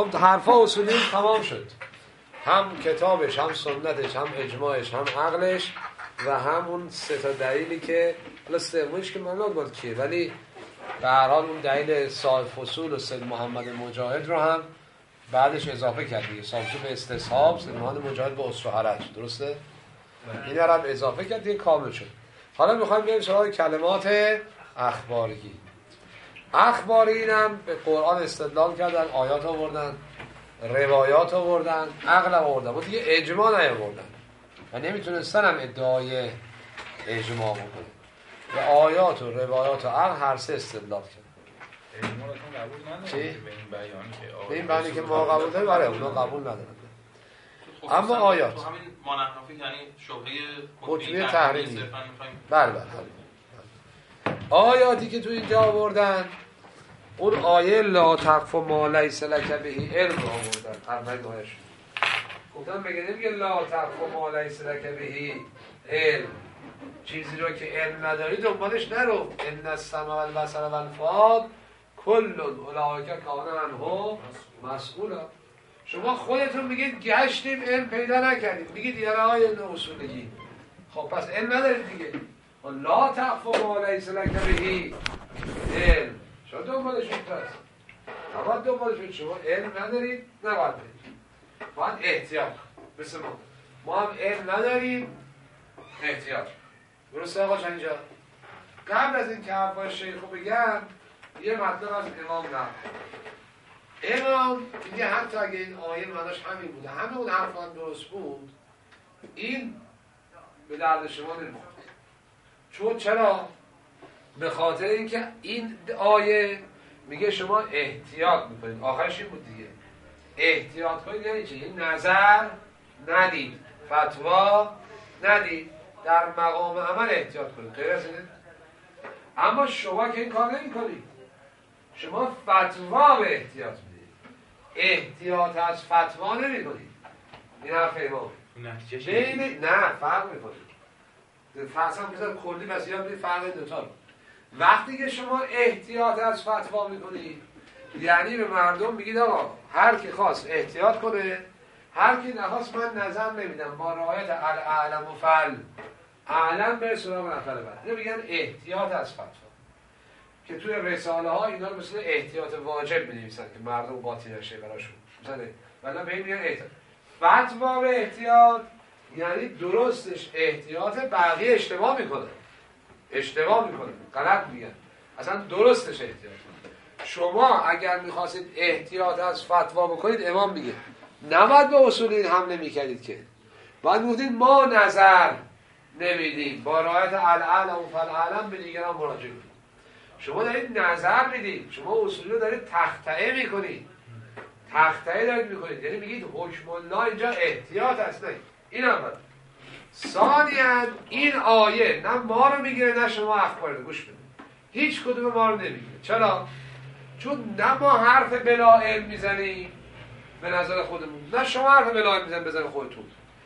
خب حرفا اصولی تمام شد، هم کتابش، هم سنتش، هم اجماعش، هم عقلش و همون سه تا دلیلی که حالا سومش که معلوم بود کیه، ولی به هر حال اون دلیل صاحب فصول و سید محمد مجاهد رو هم بعدش اضافه کرد دیگه. صاحب فصول به استصحاب، سید محمد مجاهد به اسر و حرج، درسته؟ این رو هم اضافه کرد دیگه، کامل شد. حالا میخوایم بریم سراغ کلمات اخباری. اخباری هم به قرآن استدلال کردن، آیات آوردن، روایات آوردن، عقل آوردن، و دیگه اجماع نیاوردن و نمیتونستن هم ادعای اجماع بکنه و آیات و روایات و عقل هر سه استدلال کرد. اجماعتون قبول ندارن چی؟ به این بیانی که به این بیانی که ما قبول داریم، برای اونا قبول ندارن. اما خب آیات تو همین مانحنفی یعنی شبهه حکمی تحریمی، بله بله. آیاتی که تو اینجا آوردن، اون آیه لا تقف ما لیس لک به علم رو آوردن. اول آیه‌اش گفتن نمیگه لا تقف ما لیس لک به علم، چیزی رو که علم نداری دنبالش نرو. ان السمع والبصر والفؤاد کل اولئک کان عنه مسئولا. شما خودتون میگید گشتیم علم پیدا نکردیم، میگید یه راه اصولی، خب پس علم ندارید دیگه. لا تقف ما لیس لک به علم، شما دنبالش پس نباید دنبالش. شما علم ندارید، نباید برید، باید احتیاط. مثل ما هم علم نداریم، احتیاط. درسته آقا اینجا؟ قبل از این که حرفای شیخو بگم، یه مطلب از امام نقل. امام میگه حتی اگه این آیه معناش همین بوده، همه اون حرفا هم درست بود، این به درد شما نمیخورد. چون چرا؟ به خاطر اینکه این آیه میگه شما احتیاط میکنید. آخرش این بود دیگه، احتیاط کنید یعنی چه؟ یعنی نظر ندید، فتوا ندید، در مقام عمل احتیاط کنید. غیر از اینه. اما شما که این کار نمی کنید، شما فتوا به احتیاط میدید، احتیاط از فتوا نمی کنید. این حرف امام. نه فرق میکنید. فرصا بذار کلی بس یاد بید فرق دوتا رو. وقتی که شما احتیاط از فتوا میکنید، یعنی به مردم میگید آقا هر کی خواست احتیاط کنه، هر کی نخواست من نظر نمیدم، با رعایت الاعلم و فعل اعلم به سراغ نفر بعد. اینو میگن احتیاط از فتوا، که توی رساله ها اینا رو مثل احتیاط واجب می‌نویسن که مردم قاطی نشه براشون. مثلا ولی به این میگن احتیاط. فتوا به احتیاط یعنی درستش احتیاط، بقیه اشتباه میکنه، غلط میگن، اصلا درستش احتیاط. شما اگر میخواستید احتیاط از فتوا بکنید، امام میگه نباید به اصول این حمله میکردید، که باید میگفتید ما نظر نمیدیم، با رعایت الاعلم و فالعلم به دیگران مراجعه کنید. شما دارید نظر میدید، شما اصولی رو دارید تخطئه میکنید، تخطئه دارید میکنید، یعنی میگید حکم الله اینجا احتیاط هست. نه این اول. ثانیاً این آیه نه ما رو میگیره نه شما اخبار رو. گوش بدید، هیچ کدوم ما رو نمیگیره. چرا؟ چون نه ما حرف بلا علم میزنیم به نظر خودمون، نه شما حرف بلا علم میزنیم به نظر خودتون.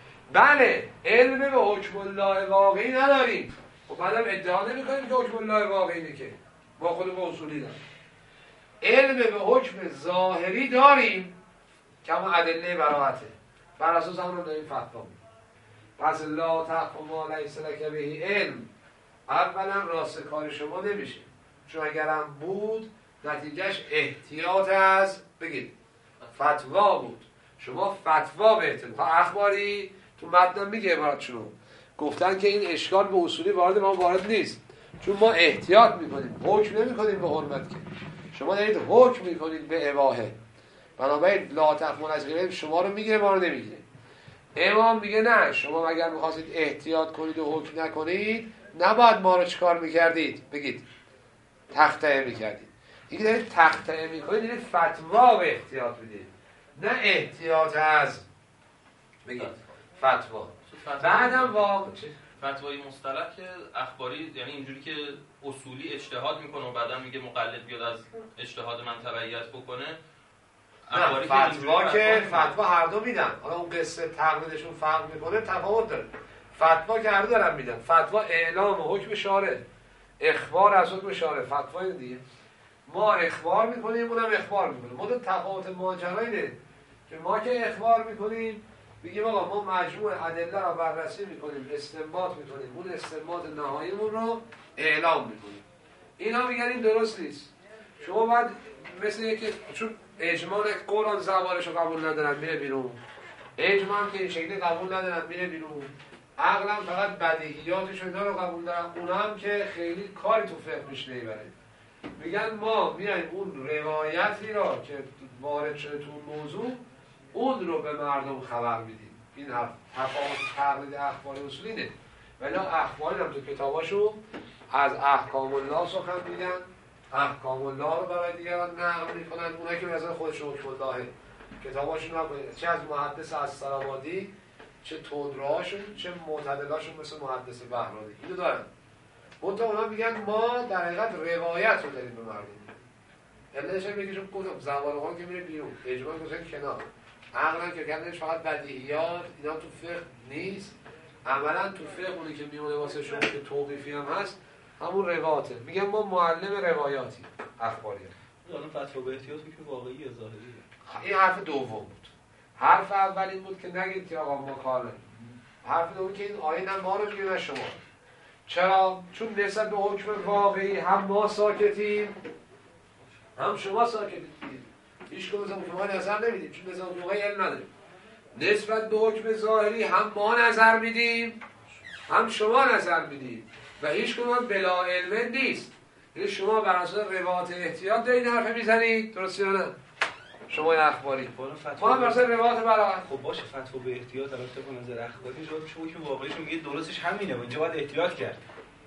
بله علم به حکم الله واقعی نداریم، خب بعدم ادعا نمی‌کنیم که حکم الله واقعی اینه، که با خود به اصولی داریم. علم به حکم ظاهری داریم که همون ادله براءته، بر اساس همون داریم فتوا میدیم. پس لا تقف ما لیس لک به علم، اولا راست کار شما نمیشه، چون اگرم بود نتیجهش احتیاط از بگید فتوا بود. شما فتوا به احتیاط. اخباری تو متن میگه عبارتشون گفتن که این اشکال به اصولی وارد نیست، چون ما احتیاط میکنیم، حکم نمیکنیم به حرمت، که شما دارید حکم میکنید به اباحه. بنابراین لا تقف ما لیس لک به علم شما رو میگیره، ما رو نمیگیره. امام میگه نه، شما اگر میخواستید احتیاط کنید و حکم نکنید، نباید ما رو چیکار میکردید؟ بگید تخطئه میکردید. اینکه دارید تخطئه میکنید یعنی فتوا به احتیاط میدید، نه احتیاط از بگید فتوا. بعدم واقع فتوای مصطلح که اخباری یعنی اینجوری که اصولی اجتهاد میکنه و بعدا میگه مقلد بیاد از اجتهاد من تبعیت بکنه. نه فتوا که فتوا هر دو میدن. حالا اون قصه تقلیدشون فرق میکنه، تفاوت داره. فتوا که هر دو دارن میدن. فتوا اعلام حکم شارع، اخبار از حکم شارع، فتوا این دیگه. ما اخبار میکنیم اونم اخبار میکنه. ما تفاوت ماجرا اینه که ما که اخبار میکنیم میگیم آقا ما مجموع ادله رو بررسی میکنیم، استنباط میکنیم، اون استنباط نهاییمون رو اعلام میکنیم. اینا میگن این درست نیست. شما باید مثل اینکه چون اجماع قرآن زوارش رو قبول ندارن میره بیرون، اجماع هم که این شکلی قبول ندارن میره بیرون، عقل هم فقط بدیهیاتش اینا رو قبول دارن، اونا هم که خیلی کاری تو فقه پیش نمیبره. میگن ما میایم اون روایتی را که وارد شده تو موضوع اون رو به مردم خبر میدیم. این تفاوت تقلید اخبار اصولی نه. ولی اخباری هم تو کتاباشون از احکام الله سخن میگن، احکام الله رو برای دیگران نقل میکنن. اونایی که مثلا خودشون حکم الله کتاباشون هم چه از محدث اسدآبادی، چه تندروهاشون، چه معتدلاشون مثل محدث بهرانی اینو دارن. منتها اونا میگن ما در حقیقت روایت رو داریم به مردم. علتش هم میگه چون گفتم زوارقان که میره بیرون، اجماع گذاشتن کنار، عقلا که کردنش فقط بدیهیات، اینا تو فقه نیست. عملا تو فقه اونی که میونه واسه شما که توقیفی هم هست همون روایته. میگن ما معلم روایاتی اخباری. الان فتوا به احتیاط که واقعی یا ظاهریه. این حرف دوم بود. حرف اول این بود که نگید که آقا ما کار نداریم. حرف دوم که این آیه نه ما رو میگه نه شما. چرا؟ چون نسبت به حکم واقعی هم ما ساکتیم هم شما ساکتید. هیچ کدوم از ما نظر نمیدیم چون نظر واقعی علم نداریم. نسبت به حکم ظاهری هم ما نظر میدیم هم شما نظر میدیم و هیچ کدوم بلا علم نیست. یعنی شما بر اساس روایت احتیاط دارید حرف میزنید، درست یا نه؟ شما اخباری ما هم بر اساس روایت برابر. خب باشه فتوا به احتیاط البته به نظر اخباری جواب شما که واقعیش میگه درستش همینه، اونجا باید احتیاط کرد.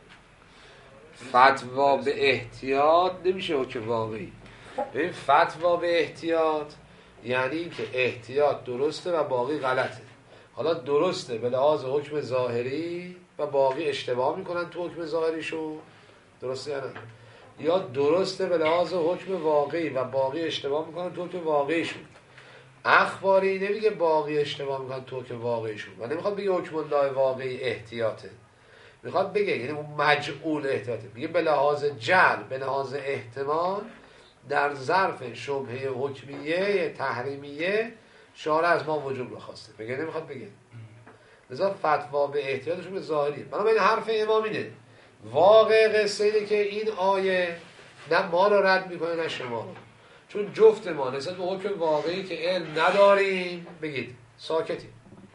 فتوا به احتیاط نمیشه حکم واقعی. ببین فتوا به احتیاط یعنی این که احتیاط درسته و باقی غلطه. حالا درسته به لحاظ حکم ظاهری و باقی اشتباه میکنن تو حکم ظاهریشون، درسته یا نه؟ یا درسته به لحاظ حکم واقعی و باقی اشتباه میکنن تو حکم واقعیشون. اخباری نمیگه باقی اشتباه میکنن تو حکم واقعیشون و نمیخواد بگه حکم الله واقعی احتیاطه، میخواد بگه یعنی اون مجعول احتیاطه. میگه به لحاظ جعل، به لحاظ احتمال در ظرف شبهه حکمیه تحریمیه شارع از ما وجوب رو خواسته. بگه نمیخواد بگه. لذا فتوا به احتیاطشون به ظاهریه. بنابراین حرف امام اینه واقع قصه اینه که این آیه نه ما رو رد میکنه نه شما رو. چون جفت ما نسبت به حکم واقعی که علم نداریم بگید ساکتیم،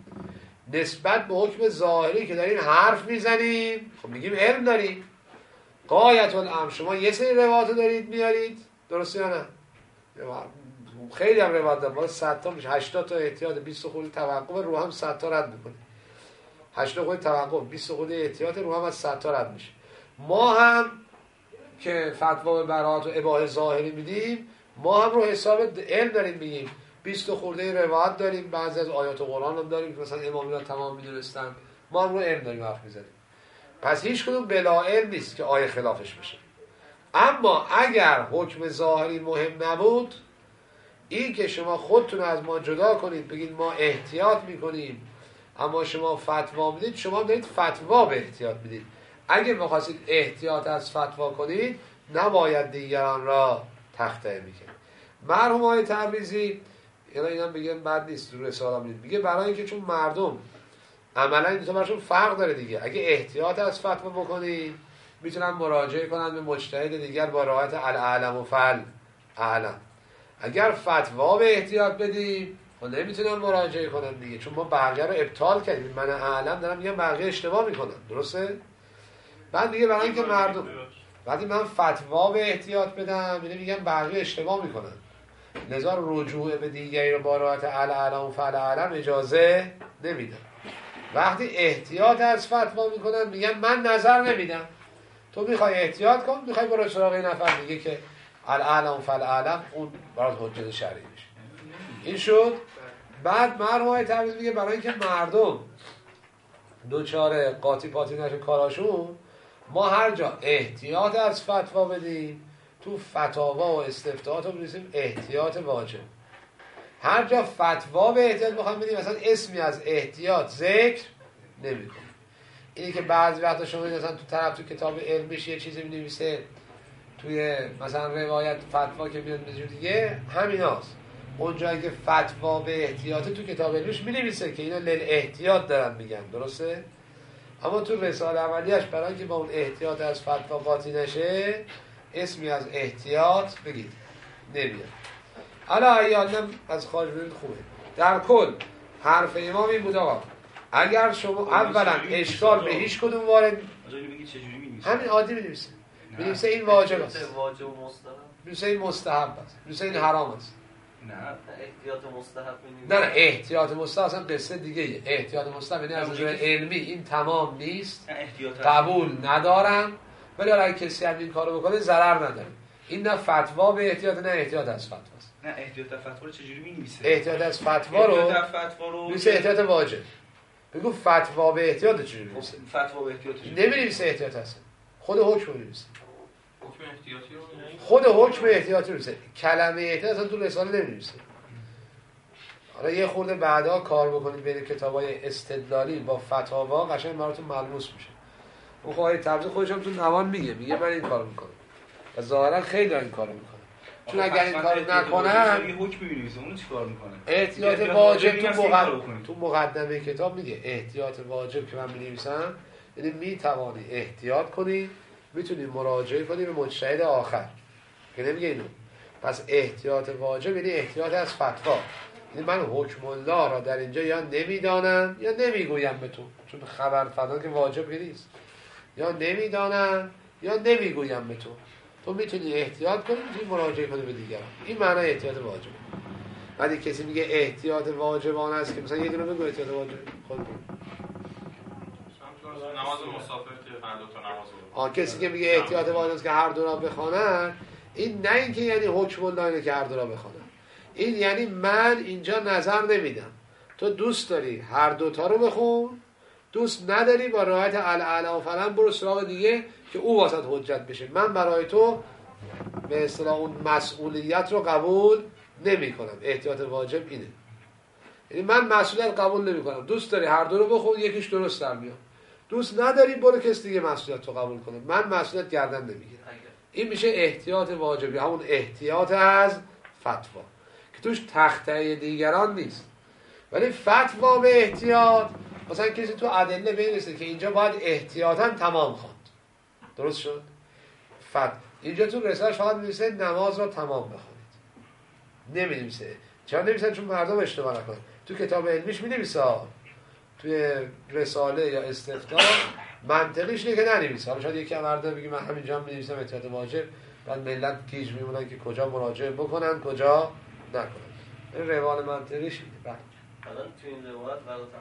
نسبت به حکم ظاهری که داریم حرف میزنیم خب میگیم علم داریم. غایت الامر شما یه سری روایت دارید میارید، درسته یا نه؟ خیلی هم روایت دارم، باید 100 تا میشه، 80 تا احتیاط، 20 خورده توقف، رو هم 100 تا رد میکنه. 80 خورده توقف، 20 خورده احتیاط، رو هم از 100 تا رد میشه. ما هم که فتوا به براءت و اباحه ظاهری میدیم، ما هم رو حساب علم داریم میگیم. 20 خورده روایت داریم، بعضی از آیات قرآن هم داریم که مثلا امامیان تمام میدونستن، ما هم رو علم داریم حرف میزنیم. پس هیچ کدوم بلا علم نیست که آیه خلافش بشه. اما اگر حکم ظاهری مهم نبود، این که شما خودتون از ما جدا کنید بگید ما احتیاط میکنیم اما شما فتوا میدید، شما دارید فتوا به احتیاط میدید. اگه میخواستید احتیاط از فتوا کنید نباید دیگران را تخطئه میکنید. مرحوم آقای تبریزی اینا بگم بد نیست رو رساله میگه برای اینکه چون مردم عملا این دو برشون فرق داره دیگه، اگه احتیاط از فتوا بکنید میتونن مراجعه کنن به مجتهد دیگر با رعایت الاعلم و فل اعلم. اگر فتوا به احتیاط بدیم خب نمیتونن مراجعه کنن دیگه، چون ما بقیه رو ابطال کردیم. من اعلم دارم میگم بقیه اشتباه میکنن، درسته؟ بعد دیگه برای اینکه مردم وقتی من فتوا به احتیاط بدم میگم بقیه اشتباه میکنن، لذا رجوع به دیگری رو با رعایت الاعلم و فل اعلم اجازه نمیدم. وقتی احتیاط از فتوا میکنن میگن من نظر نمیدم، تو میخوای احتیاط کن، میخوای برو سراغ این نفر میگه که الاعلم فالاعلم، اون برات حجت شرعی میشه. این شد. بعد مرحوم تبریز میگه برای اینکه مردم دوچاره قاطی پاتی نشه کاراشون، ما هر جا احتیاط از فتوا بدیم تو فتاوا و استفتاحات رو بنویسیم احتیاط واجب. هر جا فتوا به احتیاط بخوام بدیم مثلا اسمی از احتیاط ذکر نمی‌کنیم. اینی که بعضی وقتا شما مثلا تو کتاب علمیش یه چیزی می‌نویسه توی مثلا روایت فتوا که میاد به جور دیگه همیناست. اون جایی که فتوا به احتیاط تو کتاب علمیش می‌نویسه که اینا للاحتیاط دارن میگن، درسته؟ اما تو رساله عملیش برای اینکه با اون احتیاط از فتوا قاطی نشه اسمی از احتیاط بگید نمیاد. حالا ایادم از خارج ببینید خوبه. در کل حرف امام این بود آقا اگر شما اولا اشکال به هیچ کدوم وارد همین عادی می‌نویسه. می‌نویسه این واجب است. واجب و مستحب. می‌نویسه این مستحب است. می‌نویسه این حرام است. نه احتیاط مستحب نه احتیاط مستحب اصلا قصه دیگه ایه. احتیاط مستحب یعنی از نظر علمی این تمام نیست، قبول ندارم، ولی اگه کسی هم این کارو بکنه ضرر نداره. این نه فتوا به احتیاط، نه احتیاط از فتواست. نه احتیاط فتوا رو چجوری می‌نویسه؟ احتیاط از فتوا رو میشه احتیاط واجب. بگو فتوا به احتیاط چجوری می‌نویسه؟ فتوا به احتیاط نمی‌نویسه احتیاط هست. خود حکم می‌نویسه. حکم احتیاطی رو خود حکم احتیاطی می‌نویسه. کلمه احتیاط اصلا تو رساله نمی‌نویسه. حالا یه خورده بعدا کار بکنید بین کتابای استدلالی با فتاوا قشنگ براتون ملموس میشه. اون خواهی تبریز خودش هم تو نوان میگه من این کارو میکنم و ظاهرا خیلی این کارو میکنه، چون اگر این کارو نکنن یه حکم می‌نویسه اون چیکار میکنه؟ احتیاط واجب تو مقدمه کتاب میگه احتیاط واجب که من می‌نویسم یعنی میتوانی احتیاط کنی، میتونی مراجعه کنی به مجتهد آخر که نمیگه اینو. پس احتیاط واجب یعنی احتیاط از فتوا، یعنی من حکم الله را در اینجا یا نمیدانم یا نمیگویم به تو، چون خبر فدا که واجب نیست، یا نمیدانم یا نمیگویم به تو. تو میتونی احتیاط کنی، میتونی مراجعه کنی به دیگران. این معنی احتیاط واجب. ولی کسی میگه احتیاط واجبانه است که مثلا یه دونه بگو احتیاط واجب خود نماز مسافر که هر دو تا نماز رو کسی که میگه احتیاط واجب است که هر دو را بخوانن، این نه اینکه یعنی حکم الله اینه که هر دو را بخوانن، این یعنی من اینجا نظر نمیدم، تو دوست داری هر دوتا رو بخون، دوست نداری با رعایت الاعلی و فلان برو سراغ دیگه که او واسط حجت بشه، من برای تو به اصطلاح اون مسئولیت رو قبول نمی کنم. احتیاط واجب اینه، یعنی من مسئولیت قبول نمی کنم، دوست داری هر دو رو بخون یکیش درست در میاد، دوست نداری برو کس دیگه مسئولیت رو قبول کنه، من مسئولیت گردن نمیگیرم. این میشه احتیاط واجبی، همون احتیاط از فتوا که توش تخته دیگران نیست. ولی فتوا به احتیاط مثلا کسی تو ادله بنویسه که اینجا باید احتیاطاً تمام خواند، درست شد؟ اینجا تو رسالش فقط می‌نویسه نماز را تمام بخونید، نمی‌نویسه. چرا نمی‌نویسه؟ چون مردم اشتباه نکنن. تو کتاب علمیش می‌نویسه، توی رساله یا استفتاء منطقیش اینه که ننویسه. حالا شاید یکی مردم بگه من همینجا هم می‌نویسم احتیاط واجب، بعد ملت گیج میمونن که کجا مراجعه بکنن کجا نکنن. این روال منطقیش اینه. الان تو این روایت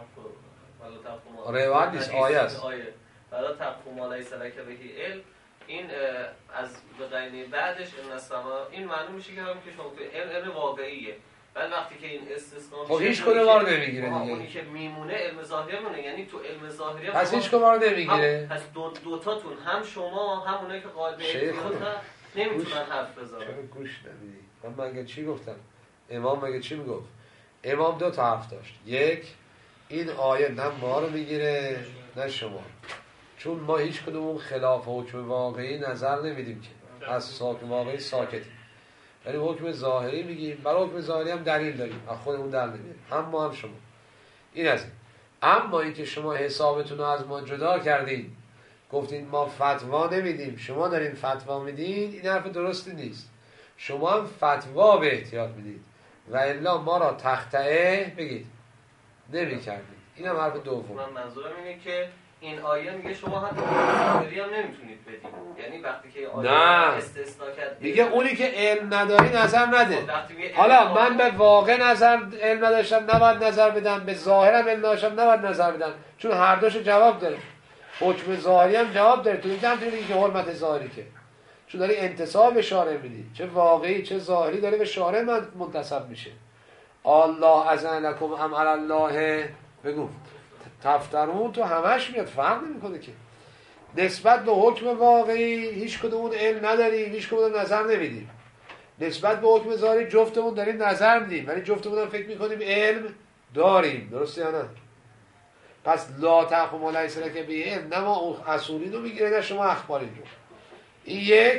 ولا تقوم روایت نیست، آیه است. ولا تقوم لیس لک به علم، این از بقینه بعدش ان السما، این معلوم میشه که همین که شما تو علم واقعیه، ولی وقتی که این استثناء خب هیچ کدوم ما رو نمیگیره دیگه. اونی که میمونه علم ظاهری مونه، یعنی تو علم ظاهری پس هیچ کدوم ما رو نمیگیره. پس دو تاتون هم شما هم اونایی که قاعده احتیاط نمیتونن حرف بزنن. چرا گوش نمیدی؟ من مگه چی گفتم؟ امام مگه چی میگفت؟ امام دو تا حرف داشت. یک، این آیه نه ما رو میگیره نه شما، چون ما هیچ کدوم خلاف حکم واقعی نظر نمیدیم که از حکم واقعی ساکتیم، یعنی حکم ظاهری میگیم، برای حکم ظاهری هم دلیل داریم، از خودمون در نمیاریم، هم ما هم شما. این از این. اما اینکه شما حسابتون رو از ما جدا کردین، گفتین ما فتوا نمیدیم، شما دارین فتوا میدین، این حرف درستی نیست. شما هم فتوا به احتیاط میدید و الا ما را تخطئه بگید نمی کردید. این هم حرف دوم. من منظورم اینه که این آیه میگه شما حتی ظاهری هم نمیتونید بدید، یعنی وقتی که آیه استثناء کرد میگه اونی که علم نداری نظر نده. حالا من به واقع علم نداشتم نباید نظر بدم، به ظاهرم علم نداشتم نباید نظر بدم، چون هر دوش جواب داره. حکم ظاهری هم جواب داره. تو اینجا هم میگه که حرمت ظاهری که چون داری انتساب به شارع میدی، چه واقعی چه ظاهری داره به شارع منتسب میشه. الله اذن لکم ام علی الله بگو تفترون، تو همش میاد، فرق نمیکنه که نسبت به حکم واقعی هیچ کدومون علم نداریم، هیچ کدومون نظر نمیدیم. نسبت به حکم ظاهری جفتمون داریم نظر میدیم، ولی جفتمون هم فکر میکنیم علم داریم، درسته یا نه؟ پس لا تقوم لیس لک به علم، نه ما اصولی رو میگیره نه شما اخباری رو. این یک،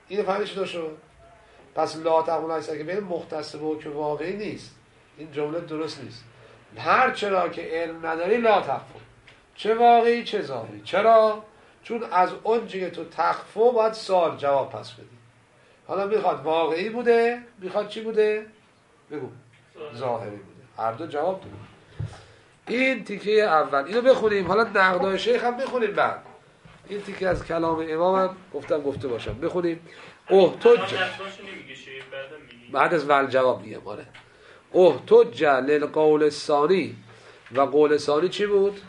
این فهمی چطور شد؟ پس لا تقوم علی سلکه به مختص به حکم واقعی نیست. این جمله درست نیست. هر چرا که علم نداری لا تخفو، چه واقعی چه ظاهری. چرا؟ چون از اون که تو تخفو باید سوال جواب پس بدی. حالا میخواد واقعی بوده، میخواد چی بوده؟ بگو. ظاهری بوده. هر دو جواب داده. این تیکه اول. اینو بخونیم. حالا نقدای شیخ هم بخونیم بعد. این تیکه از کلام امام هم گفته باشم. بخونیم. احتج بعد از ول جواب میگم. آره. احتج للقول الثانی و قول ثانی چی بود؟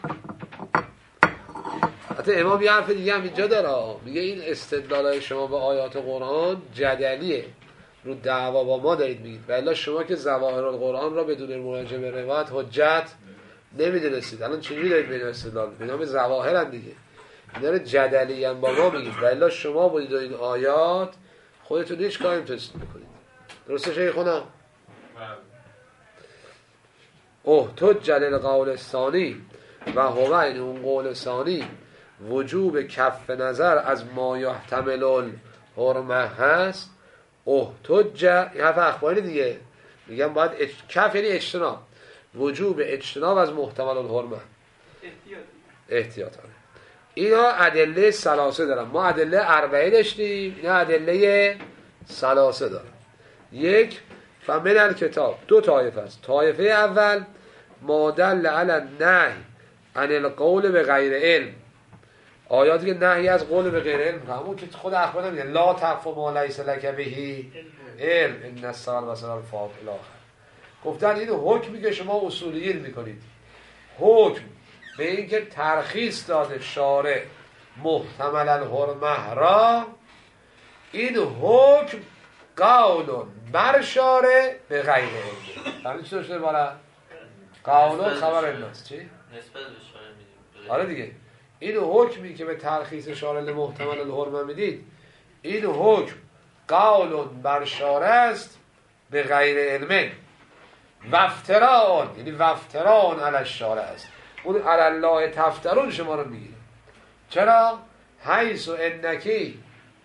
حتی امام یه حرف دیگه هم اینجا داره، میگه این استدلالای شما به آیات قرآن جدلیه، رو دعوا با ما دارید میگید، ولی شما که ظواهر القرآن را بدون مراجعه به روایت حجت نمیدونستید. الان چجوری دارید به این استدلال؟ به نام ظواهرن دیگه. اینا رو جدلی هم با ما میگید، ولی شما بودید و این آیات خودتون هیچ کاری نمیتونستید بکنید. درسته شیخونا؟ احتج للقول الثانی و هو این اون قول ثانی وجوب کف نظر از ما یحتمل الحرمه هست. احتج این حرف اخباری دیگه، میگم باید کف یعنی اجتناب، وجوب اجتناب از محتمل الحرمه، احتیاطانه. اینا ادله ثلاثه دارن. ما ادله اربعه داشتیم، اینا ادله ثلاثه دارن. یک فمن الکتاب، دو طایفه است. طایفه اول ما دل علی النهی عن القول به غیر علم، آیاتی که نهی از قول به غیر علم، همون که خود اخبار میگه لا تقف ما لیس لک به علم ان السمع والبصر والفؤاد الی آخر. گفتن این حکمی که شما اصولیین میکنید، حکم به این که ترخیص داده شارع محتمل الحرمه را، این حکم قول بر شارع به غیر علم. همین چطور شده بالا؟ قول خبر الناس چی؟ نسبت به شارع میدیم. آره دیگه. این حکمی که به ترخیص شارع محتمل الحرمه میدید، این حکم قول بر شارع است به غیر علم. وفتران یعنی وفتران علی الشارع است. اون علی الله تفترون شما رو میگیره. چرا؟ حیث و انکی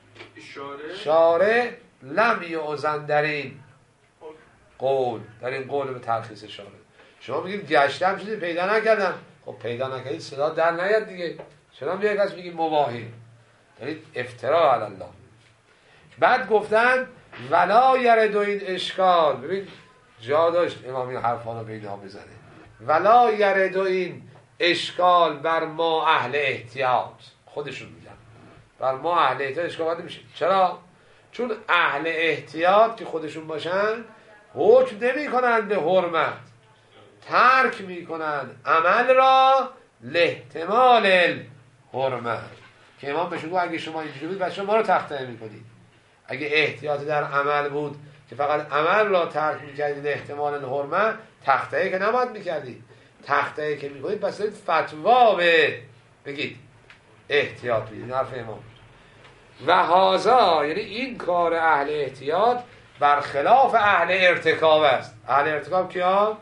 شارع لم یعزن در این قول، در این قول به ترخیص شارع. شما میگید گشتم چیزی پیدا نکردم. خب پیدا نکردید صدا در نیاد دیگه. چرا میگه کس میگید مباهی، یعنی افترا علی الله. بعد گفتن ولا یرد این اشکال. ببین جا داشت امام این حرفا رو پیدا بزنه. ولا یرد این اشکال بر ما اهل احتیاط. خودشون میگن بر ما اهل احتیاط اشکال نمیشه. چرا؟ چون اهل احتیاط که خودشون باشن حکم نمی کنن به حرمت، ترک می کنن عمل را لاحتمال الحرمت. که امام بهشون گفت اگه شما اینجوری بود بچه ما رو تخطئه می کنید. اگه احتیاط در عمل بود که فقط عمل را ترک می کردید احتمال الحرمت، تخطئه که نباید می کردید. تخطئه که می کنید پس دارید فتوا بگید احتیاط بگید. حرف امام. و هازا یعنی این کار اهل احتیاط برخلاف اهل ارتکاب است. اهل ارتکاب کیا؟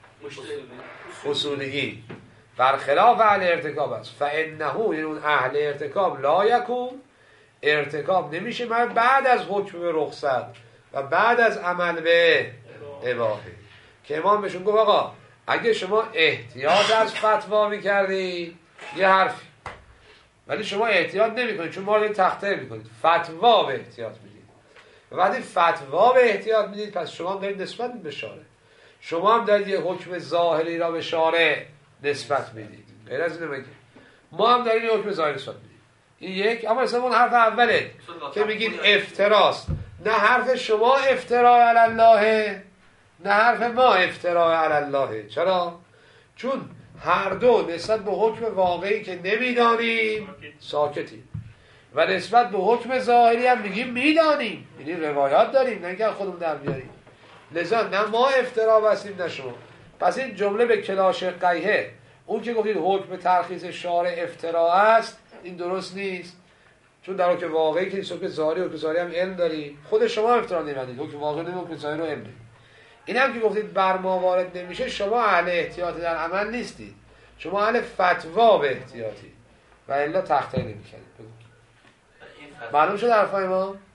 اصولی. برخلاف اهل ارتکاب است. فانه یعنی اون اهل ارتکاب لا یکون، ارتکاب نمیشه من بعد از حکم به رخصت و بعد از عمل به اباحه. که امام بهشون گفت آقا اگه شما احتیاط از فتوا میکردی یه حرفی، ولی شما احتیاط نمیکنید چون ما رو تخطئه میکنید، فتوا به احتیاط میدید و بعد فتوا به احتیاط میدید، پس شما هم دارید نسبت به شارع، شما هم دارید یه حکم ظاهری را به شارع نسبت میدید. غیر از اینه بگید ما هم دارید یه حکم ظاهری نسبت میدید. این یک. اما اصلا اون حرف اوله که میگید افتراست، نه حرف شما افترا علی الله، نه حرف ما افترا علی الله. چرا؟ چون هر دو نسبت به حکم واقعی که نمیدانیم ساکتیم و نسبت به حکم ظاهری هم میگیم میدانیم، یعنی روایات داریم نه که خودمون در بیاریم. لذا نه ما افترا بستیم نه شما. پس این جمله به کلاش قیهه، اون که گفتید حکم ترخیص شارع افترا است، این درست نیست. چون در حکم واقعی که حکم ظاهری هم علم داریم، خود شما افترا نمیدید، حکم واقعی نمی حکم ظاهری رو علم دارید. این هم که گفتید بر ما وارد نمیشه، شما اهل احتیاط در عمل نیستید، شما اهل فتوا به احتیاطی و الا تخطئه نمی‌کنید. معلوم شد حرفای ما؟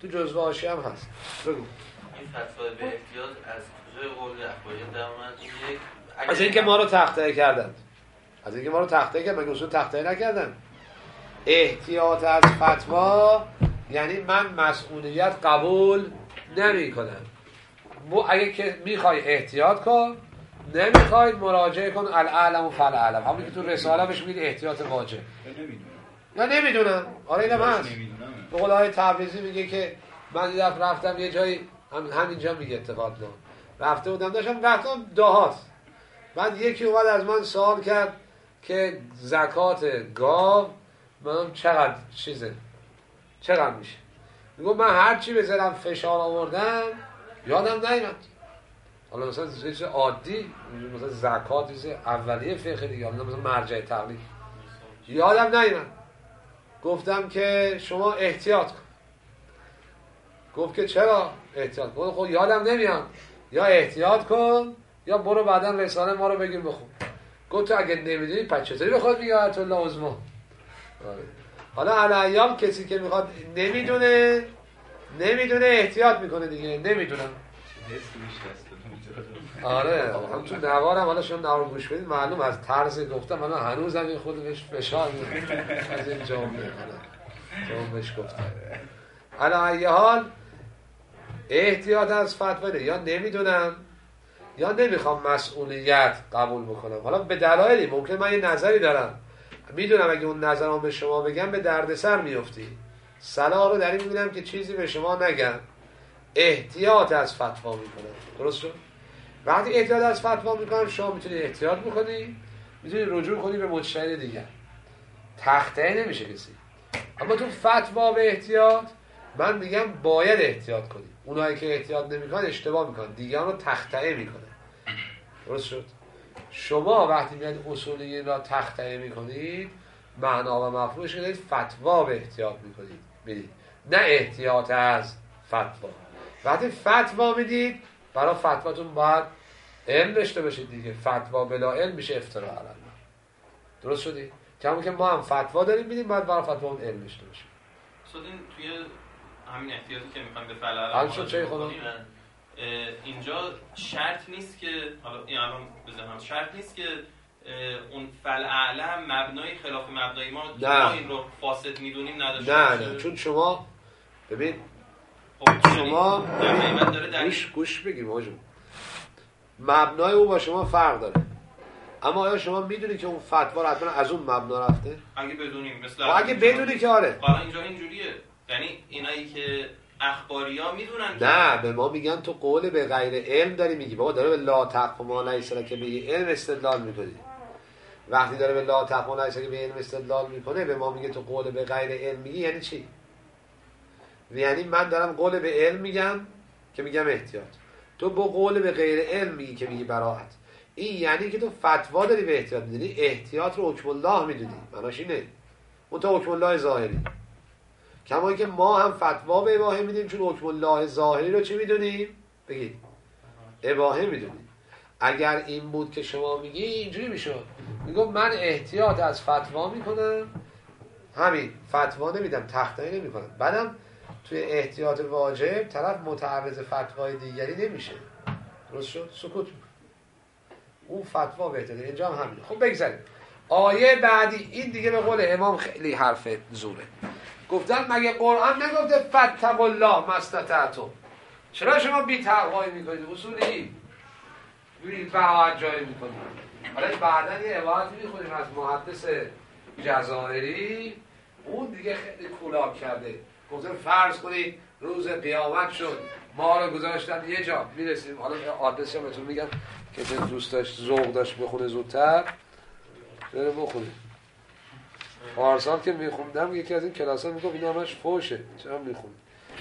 تو جزوه حاشیه هم هست. بگو. این فتوا به احتیاط از کجای قول اخباری در اومد؟ یک از اینکه ما رو تخطئه کردن. از اینکه ما رو تخطئه کردن، مگه اصول تخطئه نکردن؟ احتیاط از فتوا یعنی من مسئولیت قبول نمی‌کنم. اگه که میخوای احتیاط کن، نمیخوای مراجعه کن الاعلم و فالاعلم. همون که تو رساله بهش میگید احتیاط واجب. یا نمیدونم. آره اینم هست. به قول آقای تبریزی میگه که من یه دفعه رفتم یه جایی همینجا میگه اتفاق داد. رفته بودم رفتم دهات. بعد یکی اومد از من سوال کرد که زکات گاو من چقدر میشه؟ میگم من هر چی بذارم فشار آوردم یادم نیامد. حالا مثلا چیز عادی مثلا زکات چیز اولیه فقه دیگه، مثلا مرجع تقلید یادم نیامد. گفتم که شما احتیاط کن. گفت که چرا احتیاط کن؟ خب یادم نمیاد. یا احتیاط کن یا برو بعدا رساله ما رو بگیر بخون. گفت تو اگه نمیدونی پس چطوری بخواد میگه آیت الله عظما. حالا علیام کسی که میخواد نمیدونه احتیاط میکنه دیگه. نمیدونم. آره هم تو نوارم حالا شما نوار گوش بدید معلوم از طرز گفتم حالا هنوزم این خود بهش فشار میاد از این جامعه حالا بهش گفتم. علی حال احتیاط از فتوا یا نمیدونم یا نمیخوام مسئولیت قبول بکنم. حالا به دلایلی ممکن من یه نظری دارم، میدونم اگه اون نظرم به شما بگم به دردسر میفتی، صلاح رو در این میبینم که چیزی به شما نگم، احتیاط از فتوا میکنم. درست شد؟ وقتی احتیاط از فتوا میکنم شما میتونی احتیاط بکنی، میتونی رجوع کنی به مجتهد دیگر، تخطئه نمیشه کسی. اما تو فتوا به احتیاط من میگم باید احتیاط کنی. اونایی که احتیاط نمیکنن اشتباه میکنن، دیگران رو تخطئه میکنن. درست شد؟ شما وقتی میاد اصولیین را تخطئه میکنید معنا و مفهومش دارید فتوا به احتیاط میکنید بدید، نه احتیاط از فتوا. وقتی فتوا میدید برای فتواتون باید علم داشته باشید دیگه. فتوا بلا علم میشه افترا علی الله. درست شدی؟ کما که ما هم فتوا داریم میدیم باید برای فتوامون علم داشته باشیم. این توی همین احتیاطی که میخوایم به فعل اینجا شرط نیست که حالا این الان بزنم شرط نیست که اون فعل اعلم مبنای خلاف مبنای ما این رو فاسد میدونیم نداشته نه چون شما ببین شما گوش بگیر واجب مبنای او با شما فرق داره. اما آیا شما میدونی که اون فتوا حتما از اون مبنا رفته؟ اگه بدونیم مثل اگه بدونی که آره. حالا اینجا اینجوریه، یعنی اینایی که اخباریا میدونن نه به ما میگن تو قول به غیر علم داری میگی. بابا داره به لا تقف ما لیس لک به علم استدلال میکنی. وقتی داره به لا تقف ما لیس لک به علم استدلال میکنه به ما میگه تو قول به غیر علم میگی. یعنی چی؟ یعنی من دارم قول به علم میگم که میگم احتیاط، تو با قول به غیر علم میگی که میگی براحت. این یعنی که تو فتوا داری به احتیاط میدونی، احتیاط رو حکم الله میدونی. معناش اینه اون تو حکم الله ظاهری، کما که ما هم فتوا به اباحه میدیم چون حکم الله ظاهری رو چی میدونیم؟ بگید اباحه میدونیم. اگر این بود که شما میگی اینجوری میشد، میگم من احتیاط از فتوا میکنم، همین فتوا نمیدم، تخطئه نمیکنم، بعدم توی احتیاط واجب طرف متعرض فتوای دیگری نمیشه. درست شد؟ سکوت میکنه. اون فتوا بهتره. اینجا هم همینه. خب بگذاریم آیه بعدی. این دیگه به قول امام خیلی حرف زوره. گفتن مگه قرآن نگفته فاتقوا الله ما استطعتم؟ چرا شما بی تقوایی میکنید؟ اصولی ببینید بهاء جایی میکنید. حالا بعدن یه عبارتی میخونیم از محدث جزائری، اون دیگه خیلی کولاک کرده. گفتن فرض کنید روز قیامت شد ما رو گذاشتن یه جا میرسیم. حالا آدرسش هم بهتون میگم که دوست داشت ذوق داشت بخونه زودتر بره بخونه. پارسال که میخوندم یکی از این کلاس‌ها میگفت این همش فوشه، چرا میخونی؟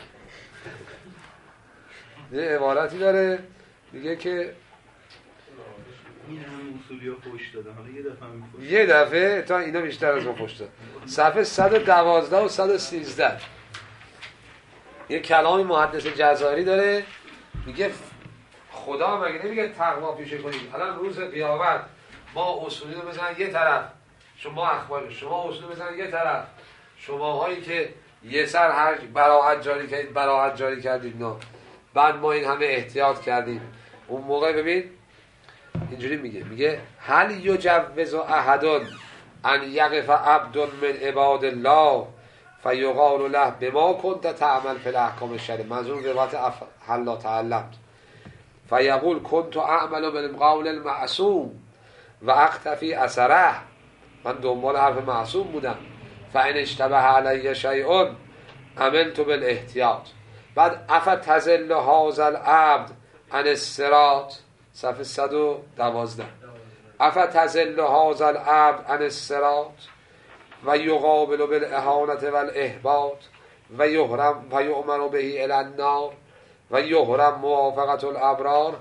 یه عبارتی داره میگه که این همه اصولی‌ها فوش داده، حالا یه دفعه میفوشه. یه دفعه تا اینا بیشتر از اون فوش داد. صفحه 112 و 113 یه کلامی محدث جزائری داره میگه خدا مگه نمیگه تقوا پیشه کنید؟ الان روز قیامت ما اصولی رو بزنن یه طرف، شما اخبار شما اصول بزنن یه طرف، شماهایی که یه سر هر براحت جاری کردید نه، بعد ما این همه احتیاط کردیم. اون موقع ببین اینجوری میگه هل یجوز احد ان یقف عبد من عباد الله فیقال له بما كنت تعمل فی الاحکام الشرعیه، منظور روایت هلا تعلمت، فیقول كنت اعمل بالقول المعصوم و اقتفی اثره، من دنبال حرف معصوم بودم، فان اشتبه علی شیء عملت بالاحتیاط. بعد افتزل هذا العبد عن الصراط، صفحه 112، افتزل هذا العبد عن الصراط و یقابل بالاهانه والاحباط و یؤمر به الی النار و یحرم موافقت الابرار.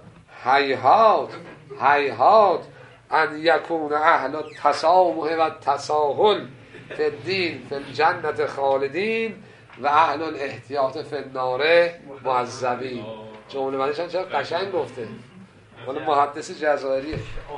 هیهات ان یکون اهل التسامح و التساهل فی الدین فی الجنة خالدین و اهل الاحتیاط فی النار معذبین. جمله بندیش هم چرا قشنگ گفته، مال محدث جزایریه.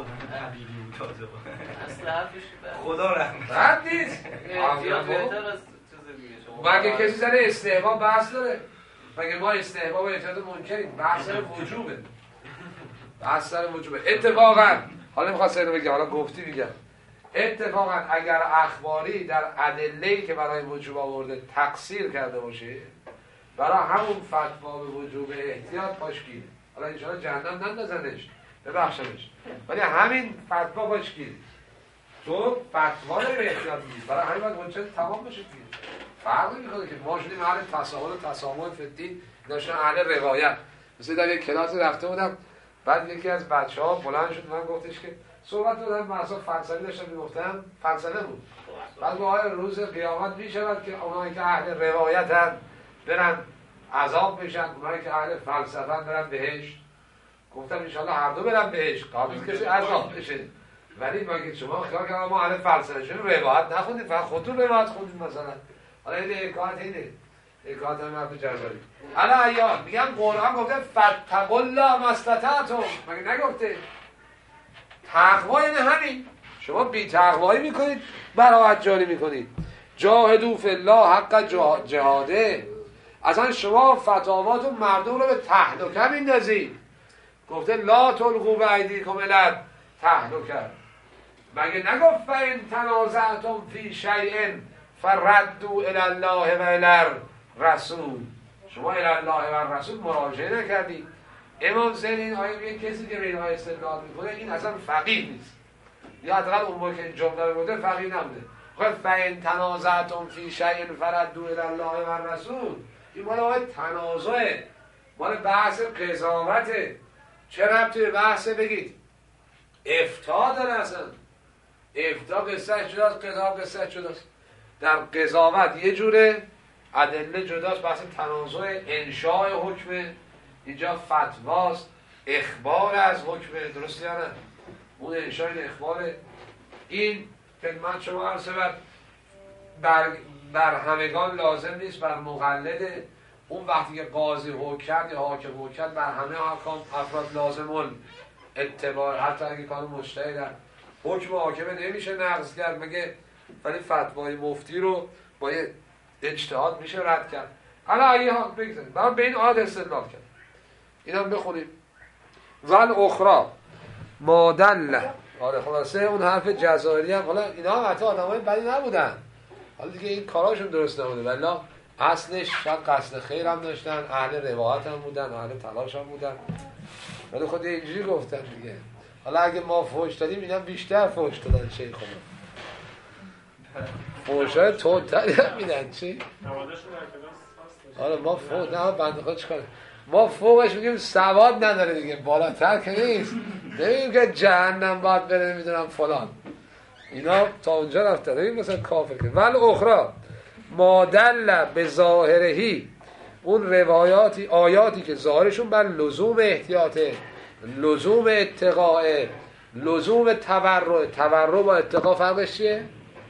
اصل حرفش خدا رحم بد نیست. احتیاط بهتر از چیز دیگه. شما مگه کسی سر استحباب بحث داره؟ مگه ما استحباب و احتیاط منکریم؟ بحث سر وجوبه. بحث سر وجوبه. اتفاقا حالا می‌خواستم اینو بگم، حالا گفتی میگم، اتفاقا اگر اخباری در ادله‌ای که برای وجوب آورده تقصیر کرده باشه، برای همون فتوا به وجوب احتیاط پاشگیره. حالا ان شاءالله جهنم نندازنش، ببخشمش، ولی همین فتوا پاشگیره. تو فتوا به احتیاط میگی، برای همین باید حجت تمام بشه دیگه. فرقی میکنه که ما شدیم اهل تساهل و تسامح فی الدین، داشتن اهل روایت. مثلا در یک کلاس رفته بودم، بعد یکی از بچه‌ها بلند شد من گفتش که صحبت دادن مثلا فلسفی داشتم میگفتم، فلسفه بود. بعد آیا روز قیامت میشود که اونایی که اهل روایتن برن عذاب بشن، اونایی که اهل فلسفه برن بهشت؟ گفتم ان شاءالله هر دو برن بهشت، قابل کسی عذاب بشه. ولی مگه شما خیال کنم ما اهل فلسفه شون روایت نخوندیم، فقط خودتون روایت خوندیم مثلا؟ حالا این حکایت اینه، حکایت هم حرف جزایی. حالا ایام میگم قرآن گفته فتقوا الله ما استطعتم، مگه نگفته؟ تقوا یعنی همین. شما بی تقوایی میکنید، براحت جاری میکنید. جاهدوا فی الله حق جهاده. اصلا شما فتاوات و مردم رو به تهلکه میندازید. گفته لا تلقوا بایدیکم الی التهلکه. مگه نگفت فإن تنازعتم فی شیء فردوا الی الله و الی الرسول. شما الی الله و الرسول مراجعه نکردید. امام زین این آیه میگه کسی که به این آیه استدلال میکنه این اصلا فقیه نیست، یا حداقل اون موقع که جمله رو گفته فقیه نبوده. خب فإن تنازعتم فی شیء فردوا الی الله و الرسول، این مال آیه تنازعه، مال بحث قضاوته. چه ربطی به بحث بگید افتاء داره؟ اصلا افتاء قصه جداست، قضا قصه جداست. در قضاوت یه جوره، ادله جداست، بحث تنازع انشاء حکمه، اینجا فتواست، اخبار از حکمه، درسته یا نه؟ اون انشاء این اخباره. این خدمت شما عرض بر همگان لازم نیست، بر مقلده. اون وقتی که قاضی حکم کرد یا حاکم حکم کرد بر همه احکام افراد لازم اتباع، حتی اگه کانون مجتهدن. حکم حاکمه نمیشه نقض کرد مگه، ولی فتوای مفتی رو با یه اجتهاد میشه رد کرد. حالا اگه ها بگذاریم برای به این آیه استدلال کرد، این هم بخونیم. ول اخرى مادل. آره خلاصه اون حرف جزایری هم، حالا اینا هم حتی آدمای بدی نبودن، حالا دیگه این کاراشون درست نبوده، ولی اصلش شاید قصد خیر هم داشتن، اهل روایت هم بودن، اهل تلاش هم بودن، ولی خود اینجوری گفتن دیگه. حالا اگه ما فوش دادیم اینا بیشتر فوش دادن شیخ خودم، فوشای تندتری هم میدن. چی؟ آره ما فوق نه بنده خود چیکار، ما فوقش میگیم سواد نداره دیگه، بالاتر که نیست، نمیگیم که جهنم باید بره نمیدونم فلان، اینا تا اونجا رفتن. این مثلا کافر که ول اخرى مادل به ظاهرهی، اون روایاتی آیاتی که ظاهرشون بر لزوم احتیاطه، لزوم اتقاء، لزوم تورع با اتقاء فرقش چیه؟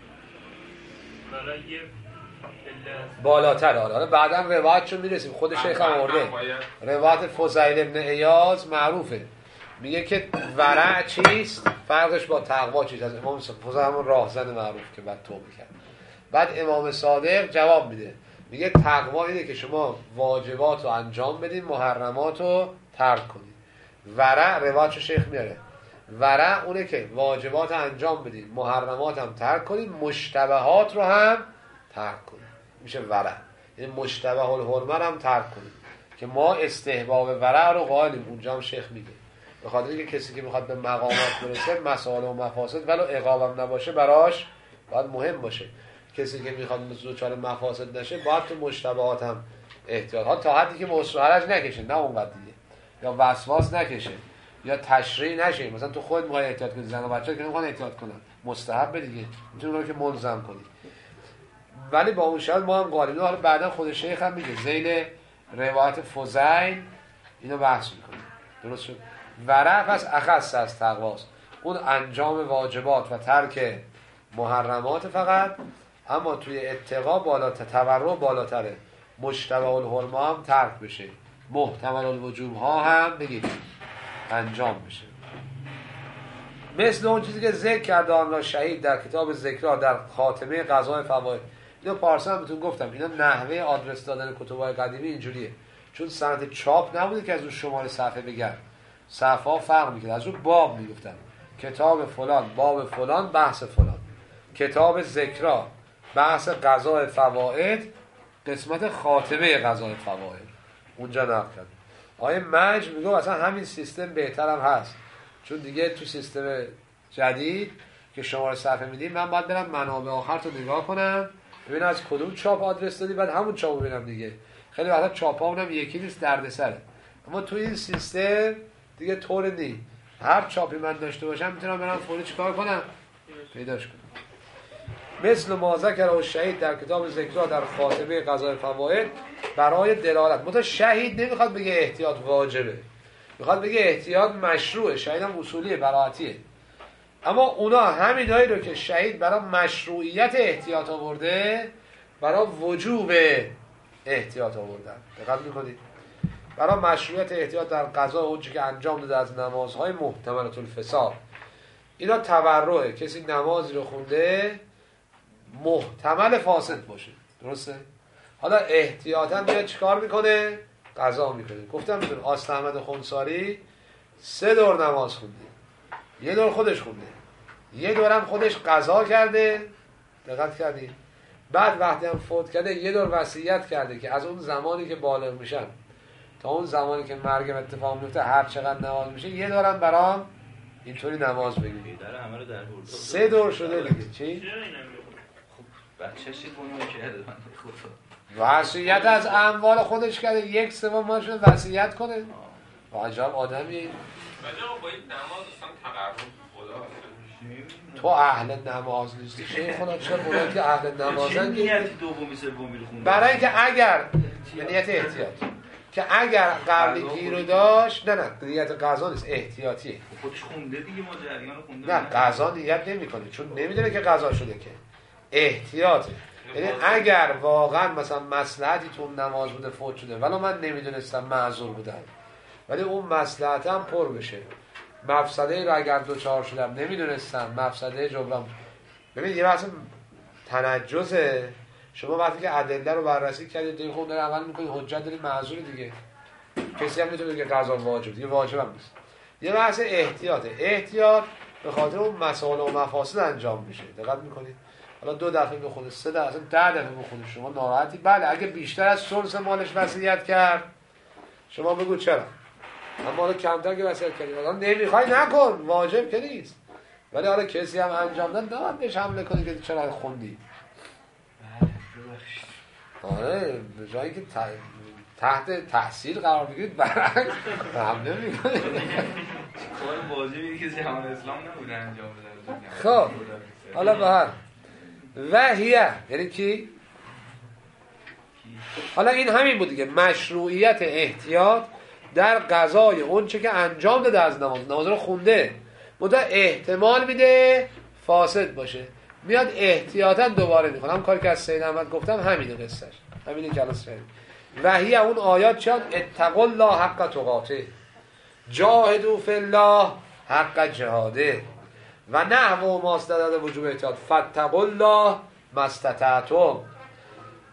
بالاتر. آره بعدا روایت چون میرسیم، خود شیخ هم آورده روایت فضیل ابن عیاض معروفه، میگه که ورع چیست، فرقش با تقوا چیست. از امام فضیل همون راهزن معروف که بعد توبه کرد. بعد امام صادق جواب میده، میگه تقوا اینه که شما واجبات رو انجام بدین، محرمات رو ترک کنید. ورع روایت شیخ میاره، ورع اونه که واجبات انجام بدین، محرمات هم ترک کنید، مشتبهات رو هم ترک کنید، میشه ورع. یعنی مشتبه الحرمه هم ترک کنید که ما استحباب ورع رو قائلیم. اونجا هم شیخ میگه به خاطر اینکه کسی که میخواد به مقامات برسه مسائل و مفاسد ولو عقابم نباشه براش باید مهم باشه. کسی که میخواد دچار مفاسد نشه باید تو مشتبهات هم احتیاط ها، تا حدی که مصرحش نکشه، نه اونقدر دیگه، یا وسواس نکشه یا تشریع نشه. مثلا تو خود میخوای احتیاط کنی، زن و بچه‌ها که نمیخوان احتیاط کنن، مستحب دیگه، میتونی اونو که ملزم کنی. ولی با اون شرط ما هم قائلیم. حالا بعدا خود شیخ هم میگه ذیل روایت فضیل اینو بحث میکنه. درست شد؟ ورع پس اخص از تقواست، اون انجام واجبات و ترک محرمات فقط، اما توی اتقا بالاتر، تورع بالاتره، مشتبه الحرمه هم ترک بشه، محتمل الوجوب ها هم بگید انجام بشه. مثل اون چیزی که ذکر کرده آن شهید در کتاب ذکرها در خاتمه قضای فواید. اینو پارسا هم بهتون گفتم، اینا نحوه آدرس دادن کتب‌های قدیمی اینجوریه، چون سند چاپ نبوده که از اون شماره صفحه بگن، صفحه ها فرق می‌کرد، از اون باب میگفتن کتاب فلان باب فلان بحث فلان، کتاب ذکرها بحث قضای فواید قسمت خاتمه قضای فواید اونجا نقل کرد. آیه مجد میگه اصلا همین سیستم بهتر هم هست، چون دیگه تو سیستم جدید که شماره صفحه میدیم من باید برم منابع آخر تو نگاه کنم ببینم از کدوم چاپ آدرس دادی، بعد همون چاپو ببینم دیگه. خیلی وقتا چاپامون هم یکی نیست، دردسره. اما تو این سیستم دیگه طور نیست، هر چاپی من داشته باشم میتونم برم فوری چیکار کنم پیداش کنم. مثل ما ذکر الشهید در کتاب ذکرها در خاتمه قضای فواید برای دلالت. متأ شهید نمیخواد بگه احتیاط واجبه، میخواد بگه احتیاط مشروعه، شهید هم اصولیه، براعتیه. اما اونا همینایی رو که شهید برای مشروعیت احتیاط آورده برای وجوب احتیاط آوردن. دقت میکنید؟ برای مشروعیت احتیاط در قضا اونچه که انجام داده از نمازهای محتملة الفساد، اینا تورعه، کسی نمازی رو خونده محتمل فاسد باشه، درسته؟ حالا احتیاطاً میاد چیکار میکنه؟ قضا میکنه. گفتم میتون آست احمد خنثاری 3 دور نماز خونده، 1 دور خودش خونده، 1 دورم خودش قضا کرده. دقت کردید؟ بعد وقتی هم فوت کرده 1 دور وصیت کرده که از اون زمانی که بالغ میشن تا اون زمانی که مرگم اتفاق میفته هر چقدر نماز میشه 1 دورم برام اینطوری نماز بگیرید. در همه رو در برد 3 دور شده دیگه. چی؟ بچه‌ش گناه کرده من خدا. وصیت از اموال خودش کرده، 1/3 ماشو وصیت کنه. عجب آدمی. ولی با این نماز اصلا تقرب خدا تو اهل نماز نیستی شیخ خدا. چرا اونایی که اهل نمازن نیتی دومی سومی رو خوندن؟ برای اینکه اگر نیت احتیاط که اگر قبلی رو داشت، نه نیت قضا نیست، احتیاطیه. خودش خونده دیگه، ما جریان خونده. نه قضا نیت نمیکنه چون نمیدونه که قضا شده، که احتیاطه. یعنی اگر واقعا مثلا مصلحتی تو نماز بوده فوت شده ولی من نمیدونستم معذور بودم، ولی اون مصلحت هم پر بشه، مفسده رو اگر دوچار شدم نمیدونستم مفسده جبران. ببین یه وقت تنجزه، شما وقتی که ادله رو بررسی کردید دیگه خود داره عمل میکنید، حجت دارید، معذور دیگه. کسی هم نمیتونه بگه قضا واجب، دیگه واجب هم نیست. یه بحث احتیاطه. احتیاط به خاطر اون مسائل و مفاسد انجام میشه. دقت میکنید؟ حالا 2 دفعه بخونه، 3 دفعه، 10 دفعه بخونه، شما ناراحتی؟ بله. اگه بیشتر از ثلث مالش وصیت کرد شما بگو چرا، اما حالا کمتر که وصیت کردی حالا نمیخوای نکن، واجب که نیست. ولی حالا کسی هم انجام داد نباید بهش حمله کنی که چرا خوندی. آره به جایی که تحت تحصیل قرار بگیرید برعکس حمله میکنه. کار واجبی که جهان اسلام نبوده انجام بده. خب حالا به هر وحیه یعنی کی؟ حالا این همین بود دیگه، مشروعیت احتیاط در قضای اون چه که انجام داده از نماز رو خونده، مدت احتمال میده فاسد باشه، میاد احتیاطاً دوباره میکنه. هم کاری که از سید احمد گفتم همینه قصهش، همینه جلسه شدیم. وحی اون آیات چند؟ اتقوا الله حق تقاته جاهدوا فی الله حق جهاده و نحو ما استدل وجوب احتیاط فاتقوا الله ما استطعتم.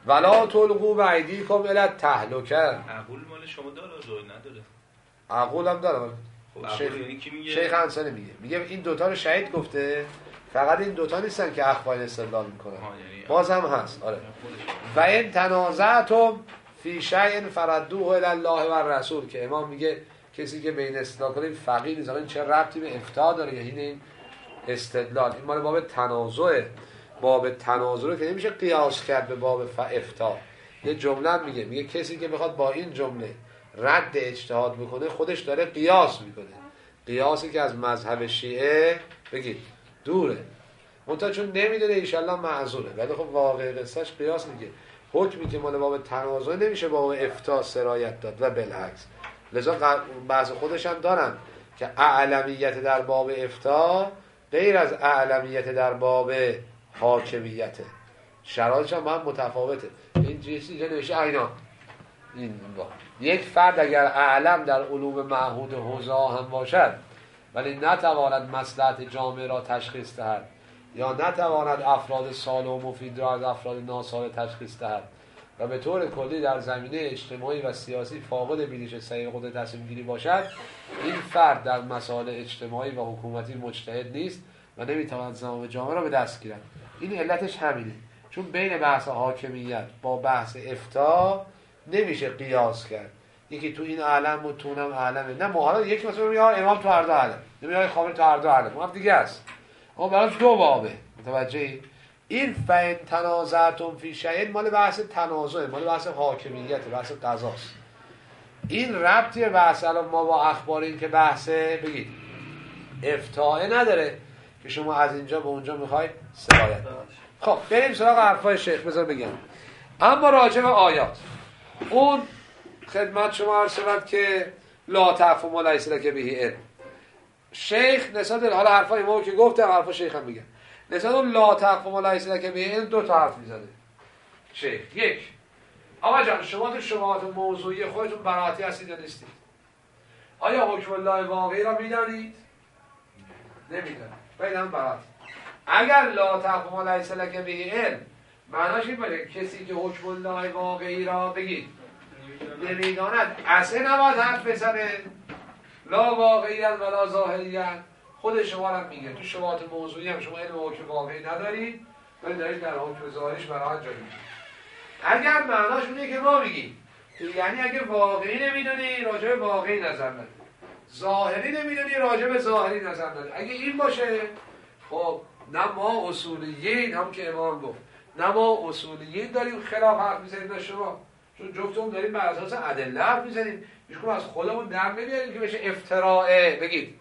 ولا تلقوا بایدیکم الی التهلکه. عقول مال شما داره روی نداره؟ عقول هم داره. عقول یعنی کی میگه؟ شیخ انصاری میگه این دوتا رو شهید گفته، فقط این دوتا نیستن که اخوان استدلال میکنن، باز هم هست. آره. و این تنازعتم فی شیء فردوه الی الله و الرسول، که امام میگه کسی که بین استدلال کنه فقیه نیست. این چه ربطی به افتاء داره؟ یعنی این استدلال این مال باب تنازعه. باب تنازع رو که نمیشه قیاس کرد به باب افتاء. یه جمله میگه کسی که بخواد با این جمله رد اجتهاد بکنه خودش داره قیاس میکنه، قیاسی که از مذهب شیعه بگید دوره. منتها چون نمیدونه ایشالله معذوره، ولی خب واقع قصهش قیاس میگه. حکمی که مال باب تنازع نمیشه باب افتاء سرایت داد و بالعکس. لذا بعض خودش هم دارن که اعلمیت در باب افتاء غیر از اعلمیت در باب حاکمیته، شرایطش هم متفاوته. این چیزی که نوشته اینا این با یک فرد اگر اعلم در علوم معهود حوزه هم باشد ولی نتواند مصلحت جامعه را تشخیص دهد یا نتواند افراد صالح و مفید را از افراد ناصالح تشخیص دهد و به طور کلی در زمینه اجتماعی و سیاسی فاقد بینش صحیح قدرت تصمیم گیری باشد، این فرد در مسائل اجتماعی و حکومتی مجتهد نیست و نمیتواند زمام جامعه را به دست گیرد. این علتش همینه، چون بین بحث حاکمیت با بحث افتاء نمیشه قیاس کرد. یکی تو این عالم و تو اونم عالمه. نه ما حالا یک مثلا میگه امام تو هر دو عالم، نمیگه خامنه‌ای تو هر دو عالم، اون دیگه است. اما برای دو بابه. متوجهی؟ این فین تنازعتم فی شیء مال بحث تنازع، مال بحث حاکمیت، بحث قضاست. این ربطی بحث الان ما با اخبار این که بحث بگید افتاء نداره که شما از اینجا به اونجا میخوای سرایت. خب بریم سراغ حرفای شیخ. بذار بگم اما راجع به آیات اون خدمت شما عرض شود که لا تعف ما لیس لک به علم. شیخ نسبت حالا حرفای ما که گفته حرفا شیخ هم میگه نسبت اون لا تعف ما لیس لک به علم دو تا حرف میزنه شیخ. یک، آقا جان شما تو شبهات موضوعی خودتون براتی هستید یا نیستید؟ آیا حکم الله واقعی را میدانید؟ نمیدانید. بگم براتی. اگر لا تعف ما لیس لک به علم معناش این باشه کسی که حکم الله واقعی را بگید نمیداند اصلا نباید حرف بزنه، لا واقعیت ولا ظاهریت. خود شما هم میگه تو شبهات موضوعی هم شما علم حکم واقعی ندارید ولی دارید در حکم ظاهریش براحت جا میگید. اگر معناش اونه که ما میگیم یعنی اگه واقعی نمیدونی راجع به واقعی نظر نده، ظاهری نمیدونی راجع به ظاهری نظر نده. اگه این باشه خب نه ما اصولیین هم که امام گفت، نه ما اصولیین داریم خلاف حرف میزنیم، نه شما، چون جفتمون داریم بر اساس ادله حرف میزنیم. هیچکدوم از خودمون در نمیاریم که بشه افتراء بگید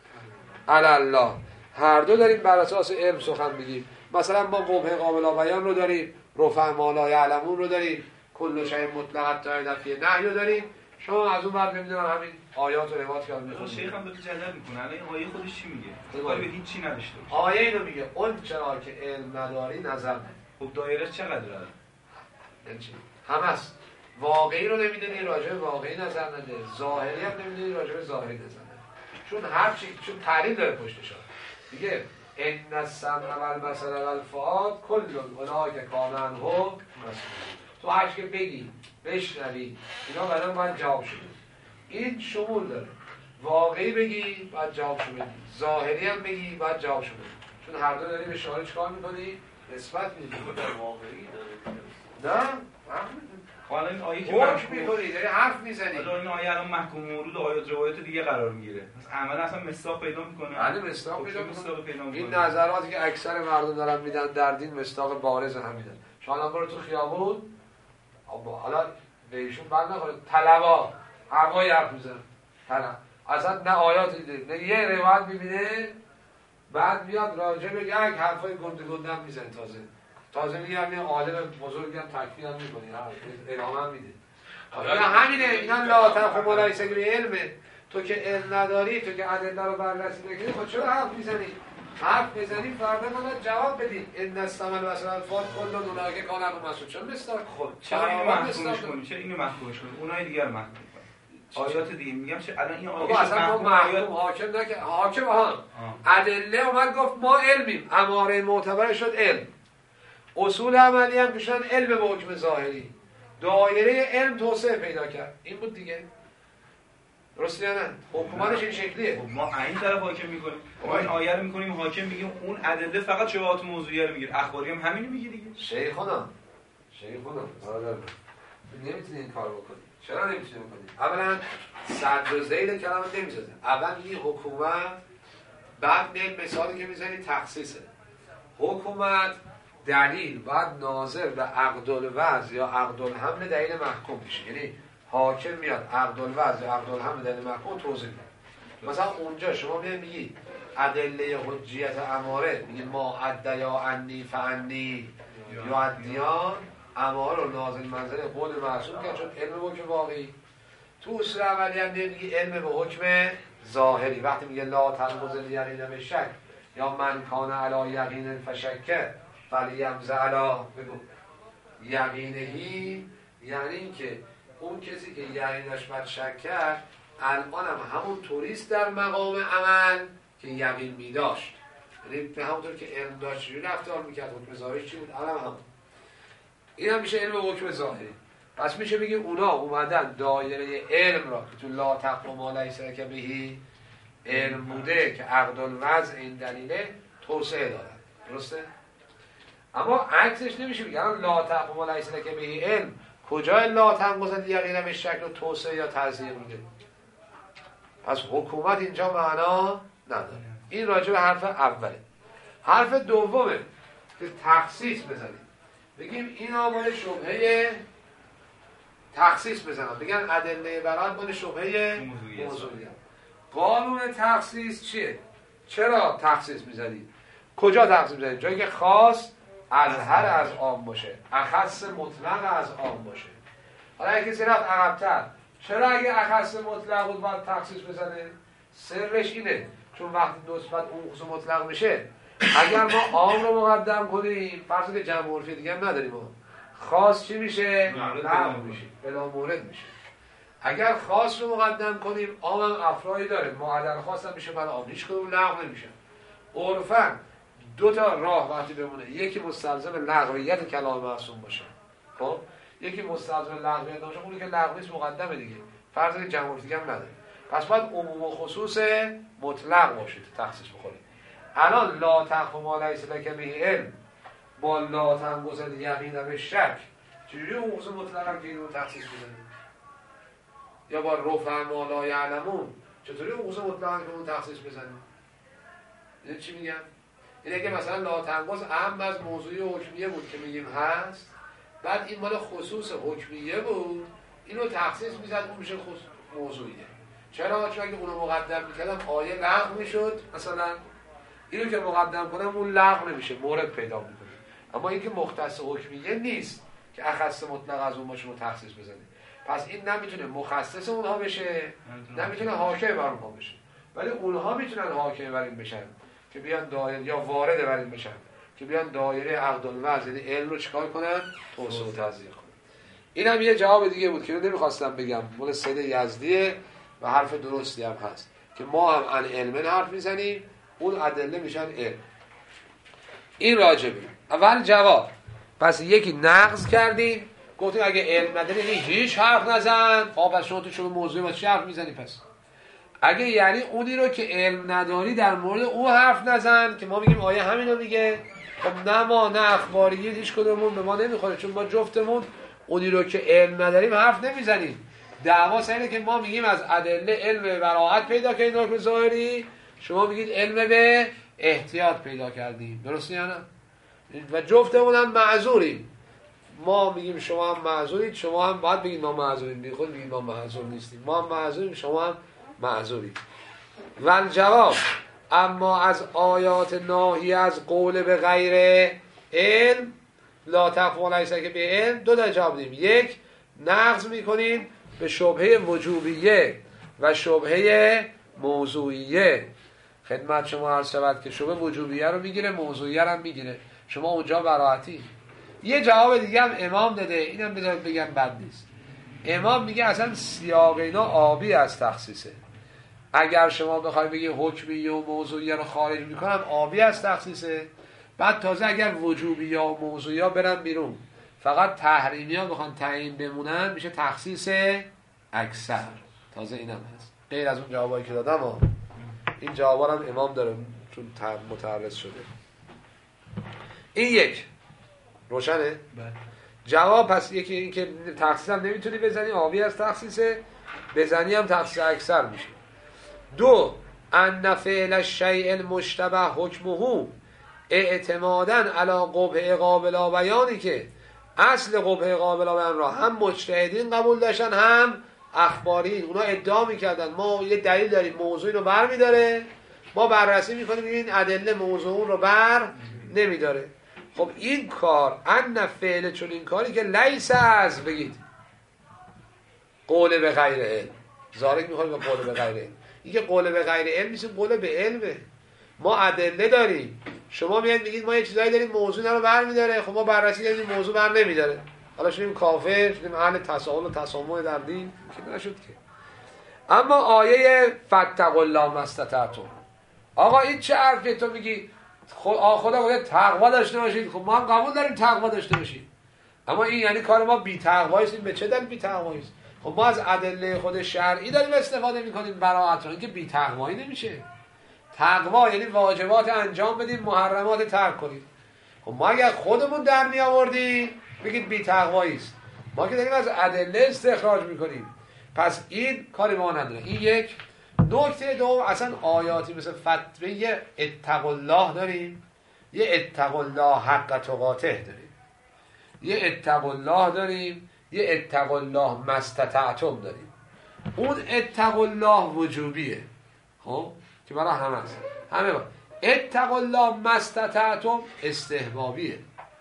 علی الله. هر دو داریم بر اساس علم سخن بگیم. مثلا ما قبح قابل بیان رو داریم، رفع ما لا یعلمون رو داریم، کل شیء مطلق تعریفی نهی رو داریم. شما از اون بعد نمیدونم همین آیات و روایات که میخونید. شیخ هم داره جدل میکنه. الان این آیه خودش چی میگه؟ کاری به هیچ چی نداشته باشه. آیه اینو میگه اون چرا که علم نداری نظر نه. خب دایره چقدره؟ یعنی چی؟ همست. واقعی رو نمیدونی راجع به واقعی نظر نده، ظاهری هم نمیدونی راجع به ظاهری نظر نده. چون هر چی چون تعلیم داره پشتش. میگه ان السمع والبصر والفؤاد کل اولئک کان عنه مسئول. تو هر که بگی بشنوی اینا بعداً باید جواب شده. این شمول داره. واقعی بگی باید جواب شده، ظاهری هم بگی باید جواب شده. چون هر دو داری به شعار چیکار میکنی؟ نسبت میدی. واقعی داره. نه؟ حالا این آیه که حکم میکنی، داری حرف میزنی. حالا این آیه الان محکوم مورد آیات روایات دیگه قرار میگیره. پس عملا اصلا مصداق پیدا میکنه. بله مصداق پیدا میکنه. این نظراتی که اکثر مردم دارن میدن در دین مصداق بارز هم میدن. شما برو تو خیابون حالا به ایشون بر نخوره طلبا هوای حرف میزنن. طلب اصلا نه آیاتی دیده نه یه روایت میبینه بعد میاد راجع به یک حرفای گنده هم میزنه. تازه میگم یه عالم بزرگی هم تکفیر هم میکنی ادامه هم میده. اینا همینه. اینا لا تخف ما لیس لک به علمه. تو که علم نداری، تو که ادله رو بررسی نکنی، خب چرا حرف میزنی؟ حرف بزنی فردا باید جواب بدی. ان السمع والبصر والفؤاد کل اولئک کان عنه مسئول. چرا مستاق؟ خب چرا اینو محکومش کنی؟ چرا اینو محکومش کنی؟ اونای دیگه رو محکوم کن. آیات دیگه میگم چه الان این آیه اصلا محکوم حاکم نکرد. حاکم ادله اومد گفت ما علمیم، اماره معتبر شد علم. اصول عملی هم کشن علم به حکم ظاهری، دایره علم توسعه پیدا کرد. این بود دیگه. درسته یا نه؟ حکومتش این شکلیه. خب ما این طرف حاکم میکنیم، ما این آیه رو میکنیم حاکم، میگیم اون ادله فقط شبهات موضوعیه رو میگیره، اخباری هم همینو میگه دیگه. شیخونا برادر نمیتونی این کار بکنی. چرا نمیتونی بکنی؟ اولا صدر زیل کلمه نمیذاره. اول میگی حکومت، بعد میاد مثالی که میزنی تخصیصه. حکومت دلیل بعد ناظر به عقد الوضع یا عقد الحمل دلیل محکوم میشه. یعنی حاکم میاد عقد الوضع یا عقد الحمل دلیل محکوم توضیح میده. مثلا اونجا شما میگی ادله حجیت اماره، میگی ما ادیا انی فانی یا ادیان اماره رو نازل منزل قول معصوم کرد چون علم به حکم واقعی. تو اصول اولی هم میگی علم به حکم ظاهری. وقتی میگه لا تنقض الیقین به شک یا من کان علی یقین فشکه فلیمز علی بگو یقینهی، یعنی اینکه اون کسی که یقینش بر شک کرد الان هم همون طوریست در مقام عمل که یقین میداشت. یعنی به همونطور که علم داشت چجوری رفتار میکرد، حکم ظاهری چی بود، الان هم این هم میشه علم به حکم ظاهری. پس میشه بگیم اونا اومدن دایره علم را که تو لا تقف ما لیس لک بهی علم بوده که عقد الوضع این دلیله توسعه دادن. درسته؟ اما عکسش نمیشه بگیم لا تقف ما لیس لک بهی علم کجا لا تنقض الیقین به شک توسعه یا تضییق بوده. پس حکومت اینجا معنا نداره. این راجع به حرف اوله. حرف دومه که تخصیص بزنیم، بگیم اینا مال شبهه تخصیص بزنم، بگن ادله برات مال شبهه موضوعیه. قانون تخصیص چیه؟ چرا تخصیص میزنید؟ کجا تخصیص میزنید؟ جایی که خاص اظهر از عام باشه، اخص مطلق از عام باشه. حالا اگه کسی رفت عقب‌تر، چرا اگه اخص مطلق بود باید تخصیص بزنه؟ سرش اینه چون وقتی نسبت اون خصوص مطلق میشه، اگر ما عام رو مقدم کنیم، فرض که جمع عرفی دیگه هم نداریم، خاص چی میشه؟ لغو میشه، بلا مورد میشه. اگر خاص رو مقدم کنیم، عام هم افرادی داره، معدل خاص هم میشه، برای عام هیچ کدوم لغو نمیشه. عرفاً دو تا راه وقتی بمونه، یکی مستلزم لغویت کلام معصوم باشه، خب یکی مستلزم لغویت باشه، اونی که لغو نیست مقدمه دیگه، فرض که جمع عرفی دیگه هم نداره. پس باید عموم و خصوص مطلق باشه تخصیص بخوره. الان لا تقف ما لیس لک به علم با لا تنقض الیقین به شک، چجوری اون خصوص مطلق هم که اینو تخصیص بزنیم؟ یا با رفع ما لا یعلمون چطوری اون خصوص مطلق هم که اون تخصیص بزنیم؟ این چی میگم؟ اینه که مثلا لا تنقض اهم از موضوعی و حکمیه بود که میگیم هست، بعد این مال خصوص حکمیه بود، اینو تخصیص میزد اون میشه خصوص موضوعیه. چرا؟ چون اگه اونو مقدم میکردم آیه لغو میشد، مثلا اینو که مقدم کنم اون لغو نمیشه، مورد پیدا میکنه. اما این که مختص حکمیه نیست که اخص مطلق از اون باشه رو تخصیص بزنه. پس این نمیتونه مخصص اونها بشه، نمیتونه حاکم بر اونها بشه، ولی اونها میتونن حاکم بر این بشن که بیان دایره یا وارد بر این بشن که بیان دایره عقد الوضع یعنی علم رو چیکار کنن؟ توسعه و تضییق کنن. اینم یه جواب دیگه بود که رو نمیخواستم بگم، مول سید یزدیه و حرف درستی هم هست که ما هم عن علم حرف میزنیم، اون ادله میشن علم. این راجبه. اول جواب. پس یکی نقض کردیم، گفتیم اگه علم نداری هیچ حرف نزن. پس شما تو شما موضوع ما چی حرف میزنی؟ پس اگه یعنی اونی رو که علم نداری در مورد اون حرف نزن، که ما میگیم آیه همینو میگه. خب نه ما نه اخباریه هیچ کدومون به ما نمیخوره، چون ما جفتمون اونی رو که علم نداریم حرف نمیزنیم. دعوا اینه که ما میگیم از ادله علم به براءت پیدا کردیم حکم ظاهری، شما میگید علم به احتیاط پیدا کردیم. درسته یا نه؟ و جفتمون هم معذوریم. ما میگیم شما هم معذورید، شما هم باید بگید ما معذوریم. بی خود بگید ما معذور نیستیم. ما هم معذوریم، شما هم معذورید. و جواب اما از آیات ناهی از قول به غیر علم لا تقف لیس لک به علم دو تا جواب دیم. یک، نقض میکنیم به شبهه وجوبیه و شبهه موضوعیه. خدمت شما عرض شود که شبهه وجوبیه رو میگیره، موضوعیه رو هم میگیره. شما اونجا براحتی. یه جواب دیگه هم امام داده، اینم بذارید بگم بد نیست. امام میگه اصلا سیاق اینا آبی از تخصیصه. اگر شما بخوای بگی حکمیه و موضوعیه رو خارج میکنم آبی از تخصیصه، بعد تازه اگر وجوبی ها و موضوعی ها برن بیرون فقط تحریمی ها بخوان تعیین بمونن میشه تخصیص اکثر. تازه اینم هست غیر از اون جوابایی که دادم این جوابا هم امام داره چون متعرض شده. این یک روشنه؟ جواب پس یکی این که تخصیص هم نمیتونی بزنی، آبی از تخصیصه، بزنی هم تخصیص اکثر میشه. دو، ان فعل الشیء المشتبه حکمه اعتمادا علی قبح قابل بیانی، که اصل قبح قابل بیان را هم مجتهدین قبول داشتن هم اخبارین. اونا ادعا میکردن ما یه دلیل داریم موضوع رو بر میداره، ما بررسی میکنیم این ادله موضوع رو بر نمیداره. خب این کار ان فعل چون این کاری که لیس از بگید قول به غیر علم، زارک میخواد به قول به غیر علم. این که قول به غیر علم نیست، قول به علمه. ما ادله داریم، شما میاد میگید ما یه چیزایی داریم موضوع رو برمیداره، خب ما بررسی کردیم موضوع بر نمیداره، حالا شدیم کافر، شدیم اهل تساهل و تسامح در دین که نشد که. اما آیه فاتقوا الله ما استطعتم، آقا این چه حرفی تو میگی؟ خدا گفته تقوا داشته باشید. خب ما هم قبول داریم تقوا داشته باشید، اما این یعنی کار ما بی تقوایی است. به چه دلیل بی تقوایی است؟ خب ما از ادله خود شرعی داریم استفاده میکنیم براءت را، اینکه بی تقوایی نمیشه. تقوا یعنی واجبات انجام بدیم، محرمات ترک کنیم. خب ما اگر خودمون در می آوردیم بگید بی تقوایی است، ما که داریم از ادله استخراج میکنیم، پس این کاری ما نداره. این یک. نکته دوم، اصلا آیاتی مثل فتوی اتقوا الله داریم، یه اتقوا الله حق تقاته داریم، یه اتقوا الله داریم، یه اتقوا الله ما استطعتم داریم. اون اتقوا الله وجوبیه، خب که برای همه هست، همه با اتقوا الله ما استطعتم استحبابیه.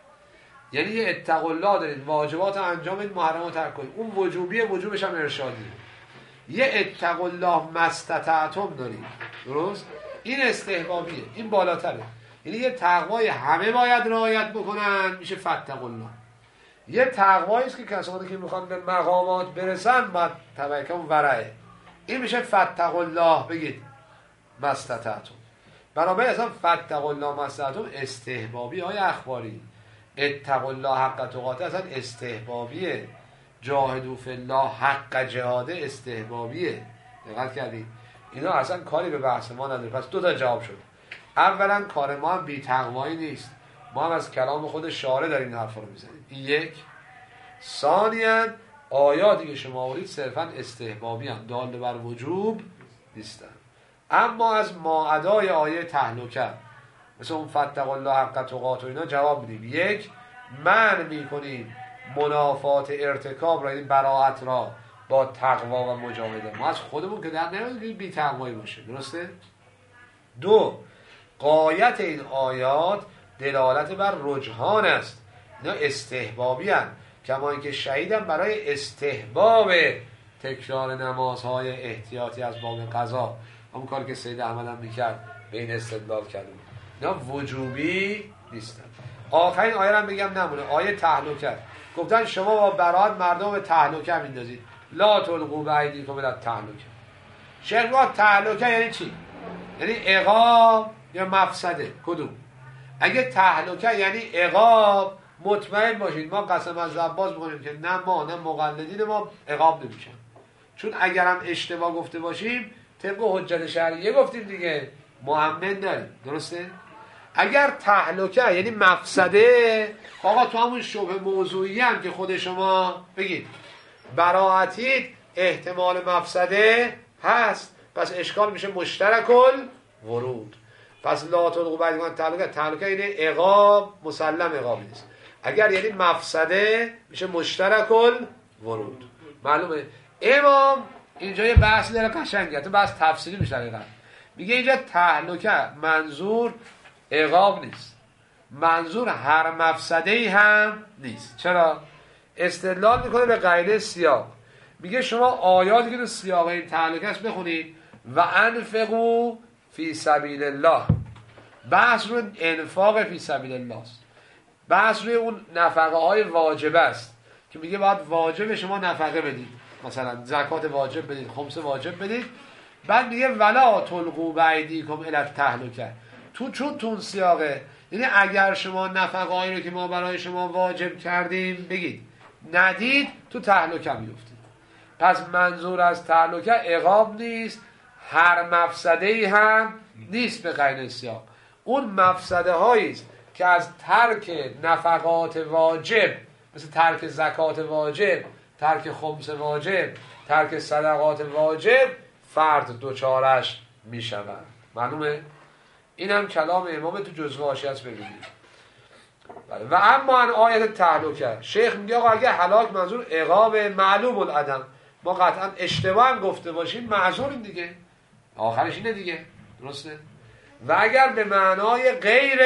یعنی یه اتقوا الله دارید واجبات انجام بدید، محرمات ترک کنید، اون وجوبیه، وجوبش هم ارشادیه. یه اتقوا الله ما استطعتم دارید، درست؟ این استحبابیه، این بالاتره. یعنی یه تقوای همه باید رعایت بکنن، میشه فاتقوا الله. یه تقوایی است که کسانی که میخوان به مقامات برسن باید تبع کنن ورعه، این میشه فاتقوا الله بگید ما استطعتم. بنابراین اصلا فاتقوا الله ما استطعتم استحبابی های اخباری، اتقوا الله حق تقاته اصلا استحبابیه، جاهدوا فی الله حق جهاده استحبابیه. دقت کردید؟ اینا اصلا کاری به بحث ما نداره. پس دو تا جواب شد. اولا کار ما هم بی تقوایی نیست، ما هم از کلام خود شارع داریم این حرفا رو میزنیم. این یک. ثانیاً آیاتی که شما آورید صرفا استحبابی هم، دال بر وجوب نیستن. اما از ما ادای آیه تهلکه مثل اون فاتقوا الله حق تقاته اینا جواب میدیم. یک، منع میکنیم منافات ارتکاب را، این براءت را با تقوا و مجاهده. ما از خودمون که در نمیدونیم بی تقوایی باشه، درسته؟ دو، غایت این آیات دلالت بر رجحان است، اینا استحبابی هستند، کما اینکه شهیدم برای استحباب تکرار نمازهای احتیاطی از باب قضا، همون کاری که سید احمد هم میکرد به این استدلال کردیم. اینا وجوبی نیستن. آخرین آیه هم بگم نمونه، آیه تهلکه. گفتن شما با براءت مردم به تهلکه میندازید، لا تلقوا بایدیکم الی التهلکه. شیخ گفت تهلکه یعنی چی؟ یعنی عقاب یا مفسده؟ کدوم؟ اگه تهلکه یعنی عقاب، مطمئن باشید ما قسم از عباس میکنیم که نه ما نه مقلدین ما عقاب نمیشن، چون اگرم اشتباه گفته باشیم طبق حجت شرعیه گفتیم دیگه، مؤمن داریم، درسته؟ اگر تهلکه یعنی مفسده، آقا تو همون شبه موضوعی هم که خود شما بگید براعتید احتمال مفسده هست، پس اشکال میشه مشترک الورود. پس لا تلقوا بایدیکم تهلکه، تهلکه یعنی عقاب، مسلم عقابی نیست. اگر یعنی مفسده میشه مشترک الورود. معلومه؟ امام اینجا یه بحثی داره قشنگه، تو بحث تفسیری میشه دقیقا. میگه اینجا تهلکه منظور عقاب نیست، منظور هر مفسده‌ای هم نیست. چرا؟ استدلال میکنه به قاعده سیاق. میگه شما آیاتی که تو سیاق این تهلکه است بخونید، و انفقوا فی سبیل الله، بحث روی انفاق فی سبیل الله است، بحث روی اون نفقه های واجبه است که میگه باید واجب شما نفقه بدید، مثلا زکات واجب بدید، خمس واجب بدید. بعد میگه ولا تلقوا بایدیکم الی التهلکه. تو چون تو اون سیاقه یعنی اگر شما نفقه‌ای رو که ما برای شما واجب کردیم بگید ندید، تو تهلکه میفتید. پس منظور از تهلکه عقاب نیست، هر مفسده‌ای هم نیست به غیر سیاق. اون مفسده هایی است که از ترک نفقات واجب، مثل ترک زکات واجب، ترک خمس واجب، ترک صدقات واجب، فرد دوچارش می شود. معلومه؟ این هم کلام امام تو جزوه حاشیه است ببینید. و اما ان آیت تهلکه، شیخ میگه آقا اگه هلاک منظور عقاب معلوم العدم، ما قطعا اشتباه هم گفته باشیم معذوریم دیگه، آخرش اینه دیگه، درسته؟ و اگر به معنای غیر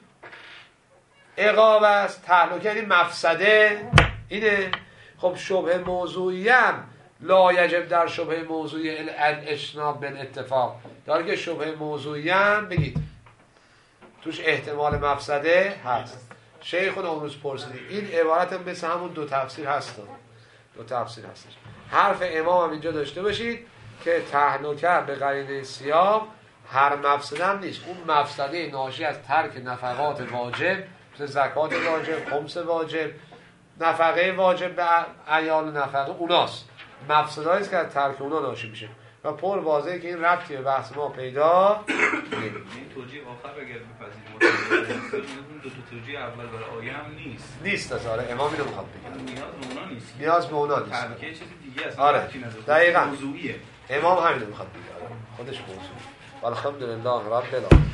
عقاب است، تهلکه یعنی مفسده اینه. خب شبه موضوعی هم لا یجب در شبه موضوعی اجتناب بالاتفاق، داره که شبه موضوعی هم بگید توش احتمال مفسده هست. شیخون امروز پرسیدی این عبارت هم مثل همون دو تفسیر هستن، دو تفسیر هستش. حرف امام هم اینجا داشته باشید که تهلکه به قرینه سیاق هر مفسده هم نیست، اون مفسده ناشی از ترک نفقات واجب مثل زکات واجب، خمس واجب، نفقه واجب به عیال نفقه، اوناست مفسده هاییست که از ترک اونا ناشی میشه و پر واضحه که این ربطی به بحث ما پیدا این توجیه آخر اگر بپذیریم اون دو توجیه اول برای آیه هم نیست آره امام اینو میخواد بگه نیاز به اونا نیست، نیاز به اونا نیست، ترکیه چیزی دیگه است. آره دقیقاً موضوعیه، امام همینو میخواد بگه، خودش موضوع. الحمدلله رب العالمین.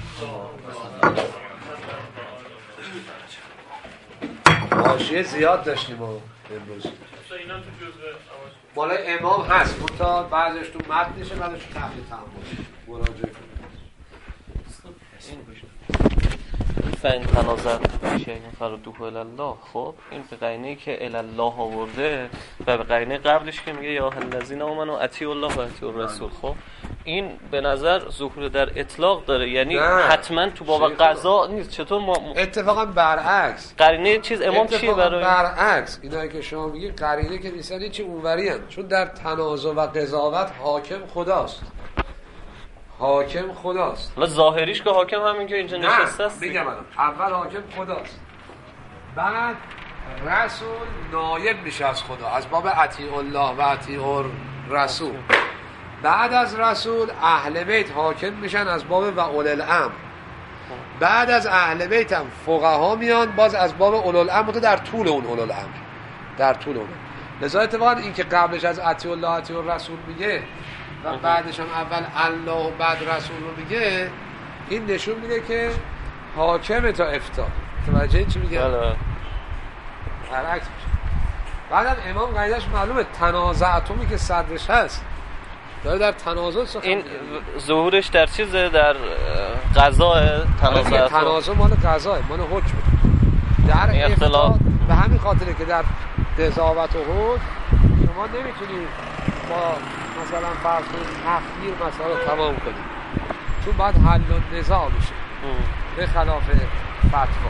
حاشیه زیاد داشتیم امروز، بالای امام هست منتها بعضش تو متنشه، بعضش تو تحلیل تعامل مراجعه کنید. فین تنازع شیء فردوه الی الله. خب این به قرینه‌ای که الی الله آورده و به قرینه قبلش که میگه یا الذین آمنوا اطیعوا الله و اطیعوا الرسول، خب این به نظر ظهور در اطلاق داره، یعنی حتما تو باب قضا نیست. چطور ما اتفاقا برعکس قرینه چیز امام چیه برای برعکس اینایی که شما میگید قرینه که نیستن این چی اونوری ان، چون در تنازع و قضاوت حاکم خداست، حاکم خداست. حالا ظاهریش که حاکم همین که اینجا نشسته است. بگم اول حاکم خداست، بعد رسول نایب میشه از خدا از باب اطیع الله و اطیع الرسول. بعد از رسول اهل بیت حاکم میشن از باب و اولي الامر. بعد از اهل بیت هم فقها میان باز از باب اولي الامر در طول اون اولي الامر، در طول اون. لذا اتفاقا این که قبلش از اطیع الله اطیع الرسول میگه و بعدش هم اول الله و بعد رسول رو میگه، این نشون میده که حاکم تا افتاء. توجه چی میگه؟ بله. برعکس میشه. بعدم امام قاعده‌اش معلومه، تنازعتومی که صدرش هست داره در تنازع سخن. این ظهورش در چیزه، در قضاء تنازع. تنازع مال قضاء، مال حکم. در اختلاف به همین خاطره که در قضاوت و حکم شما نمیتونید با مثلا فرض کنید تخییر مسائل رو تمام کنید، چون باید حل و نزاع بشه به خلاف فتوا.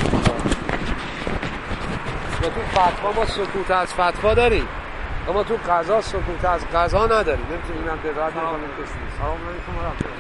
و تو فتوا ما سکوت از فتوا داریم، اما تو قضا سکوت از قضا نداریم. نمیتونیم هم قضاوت کنیم کسی نیست.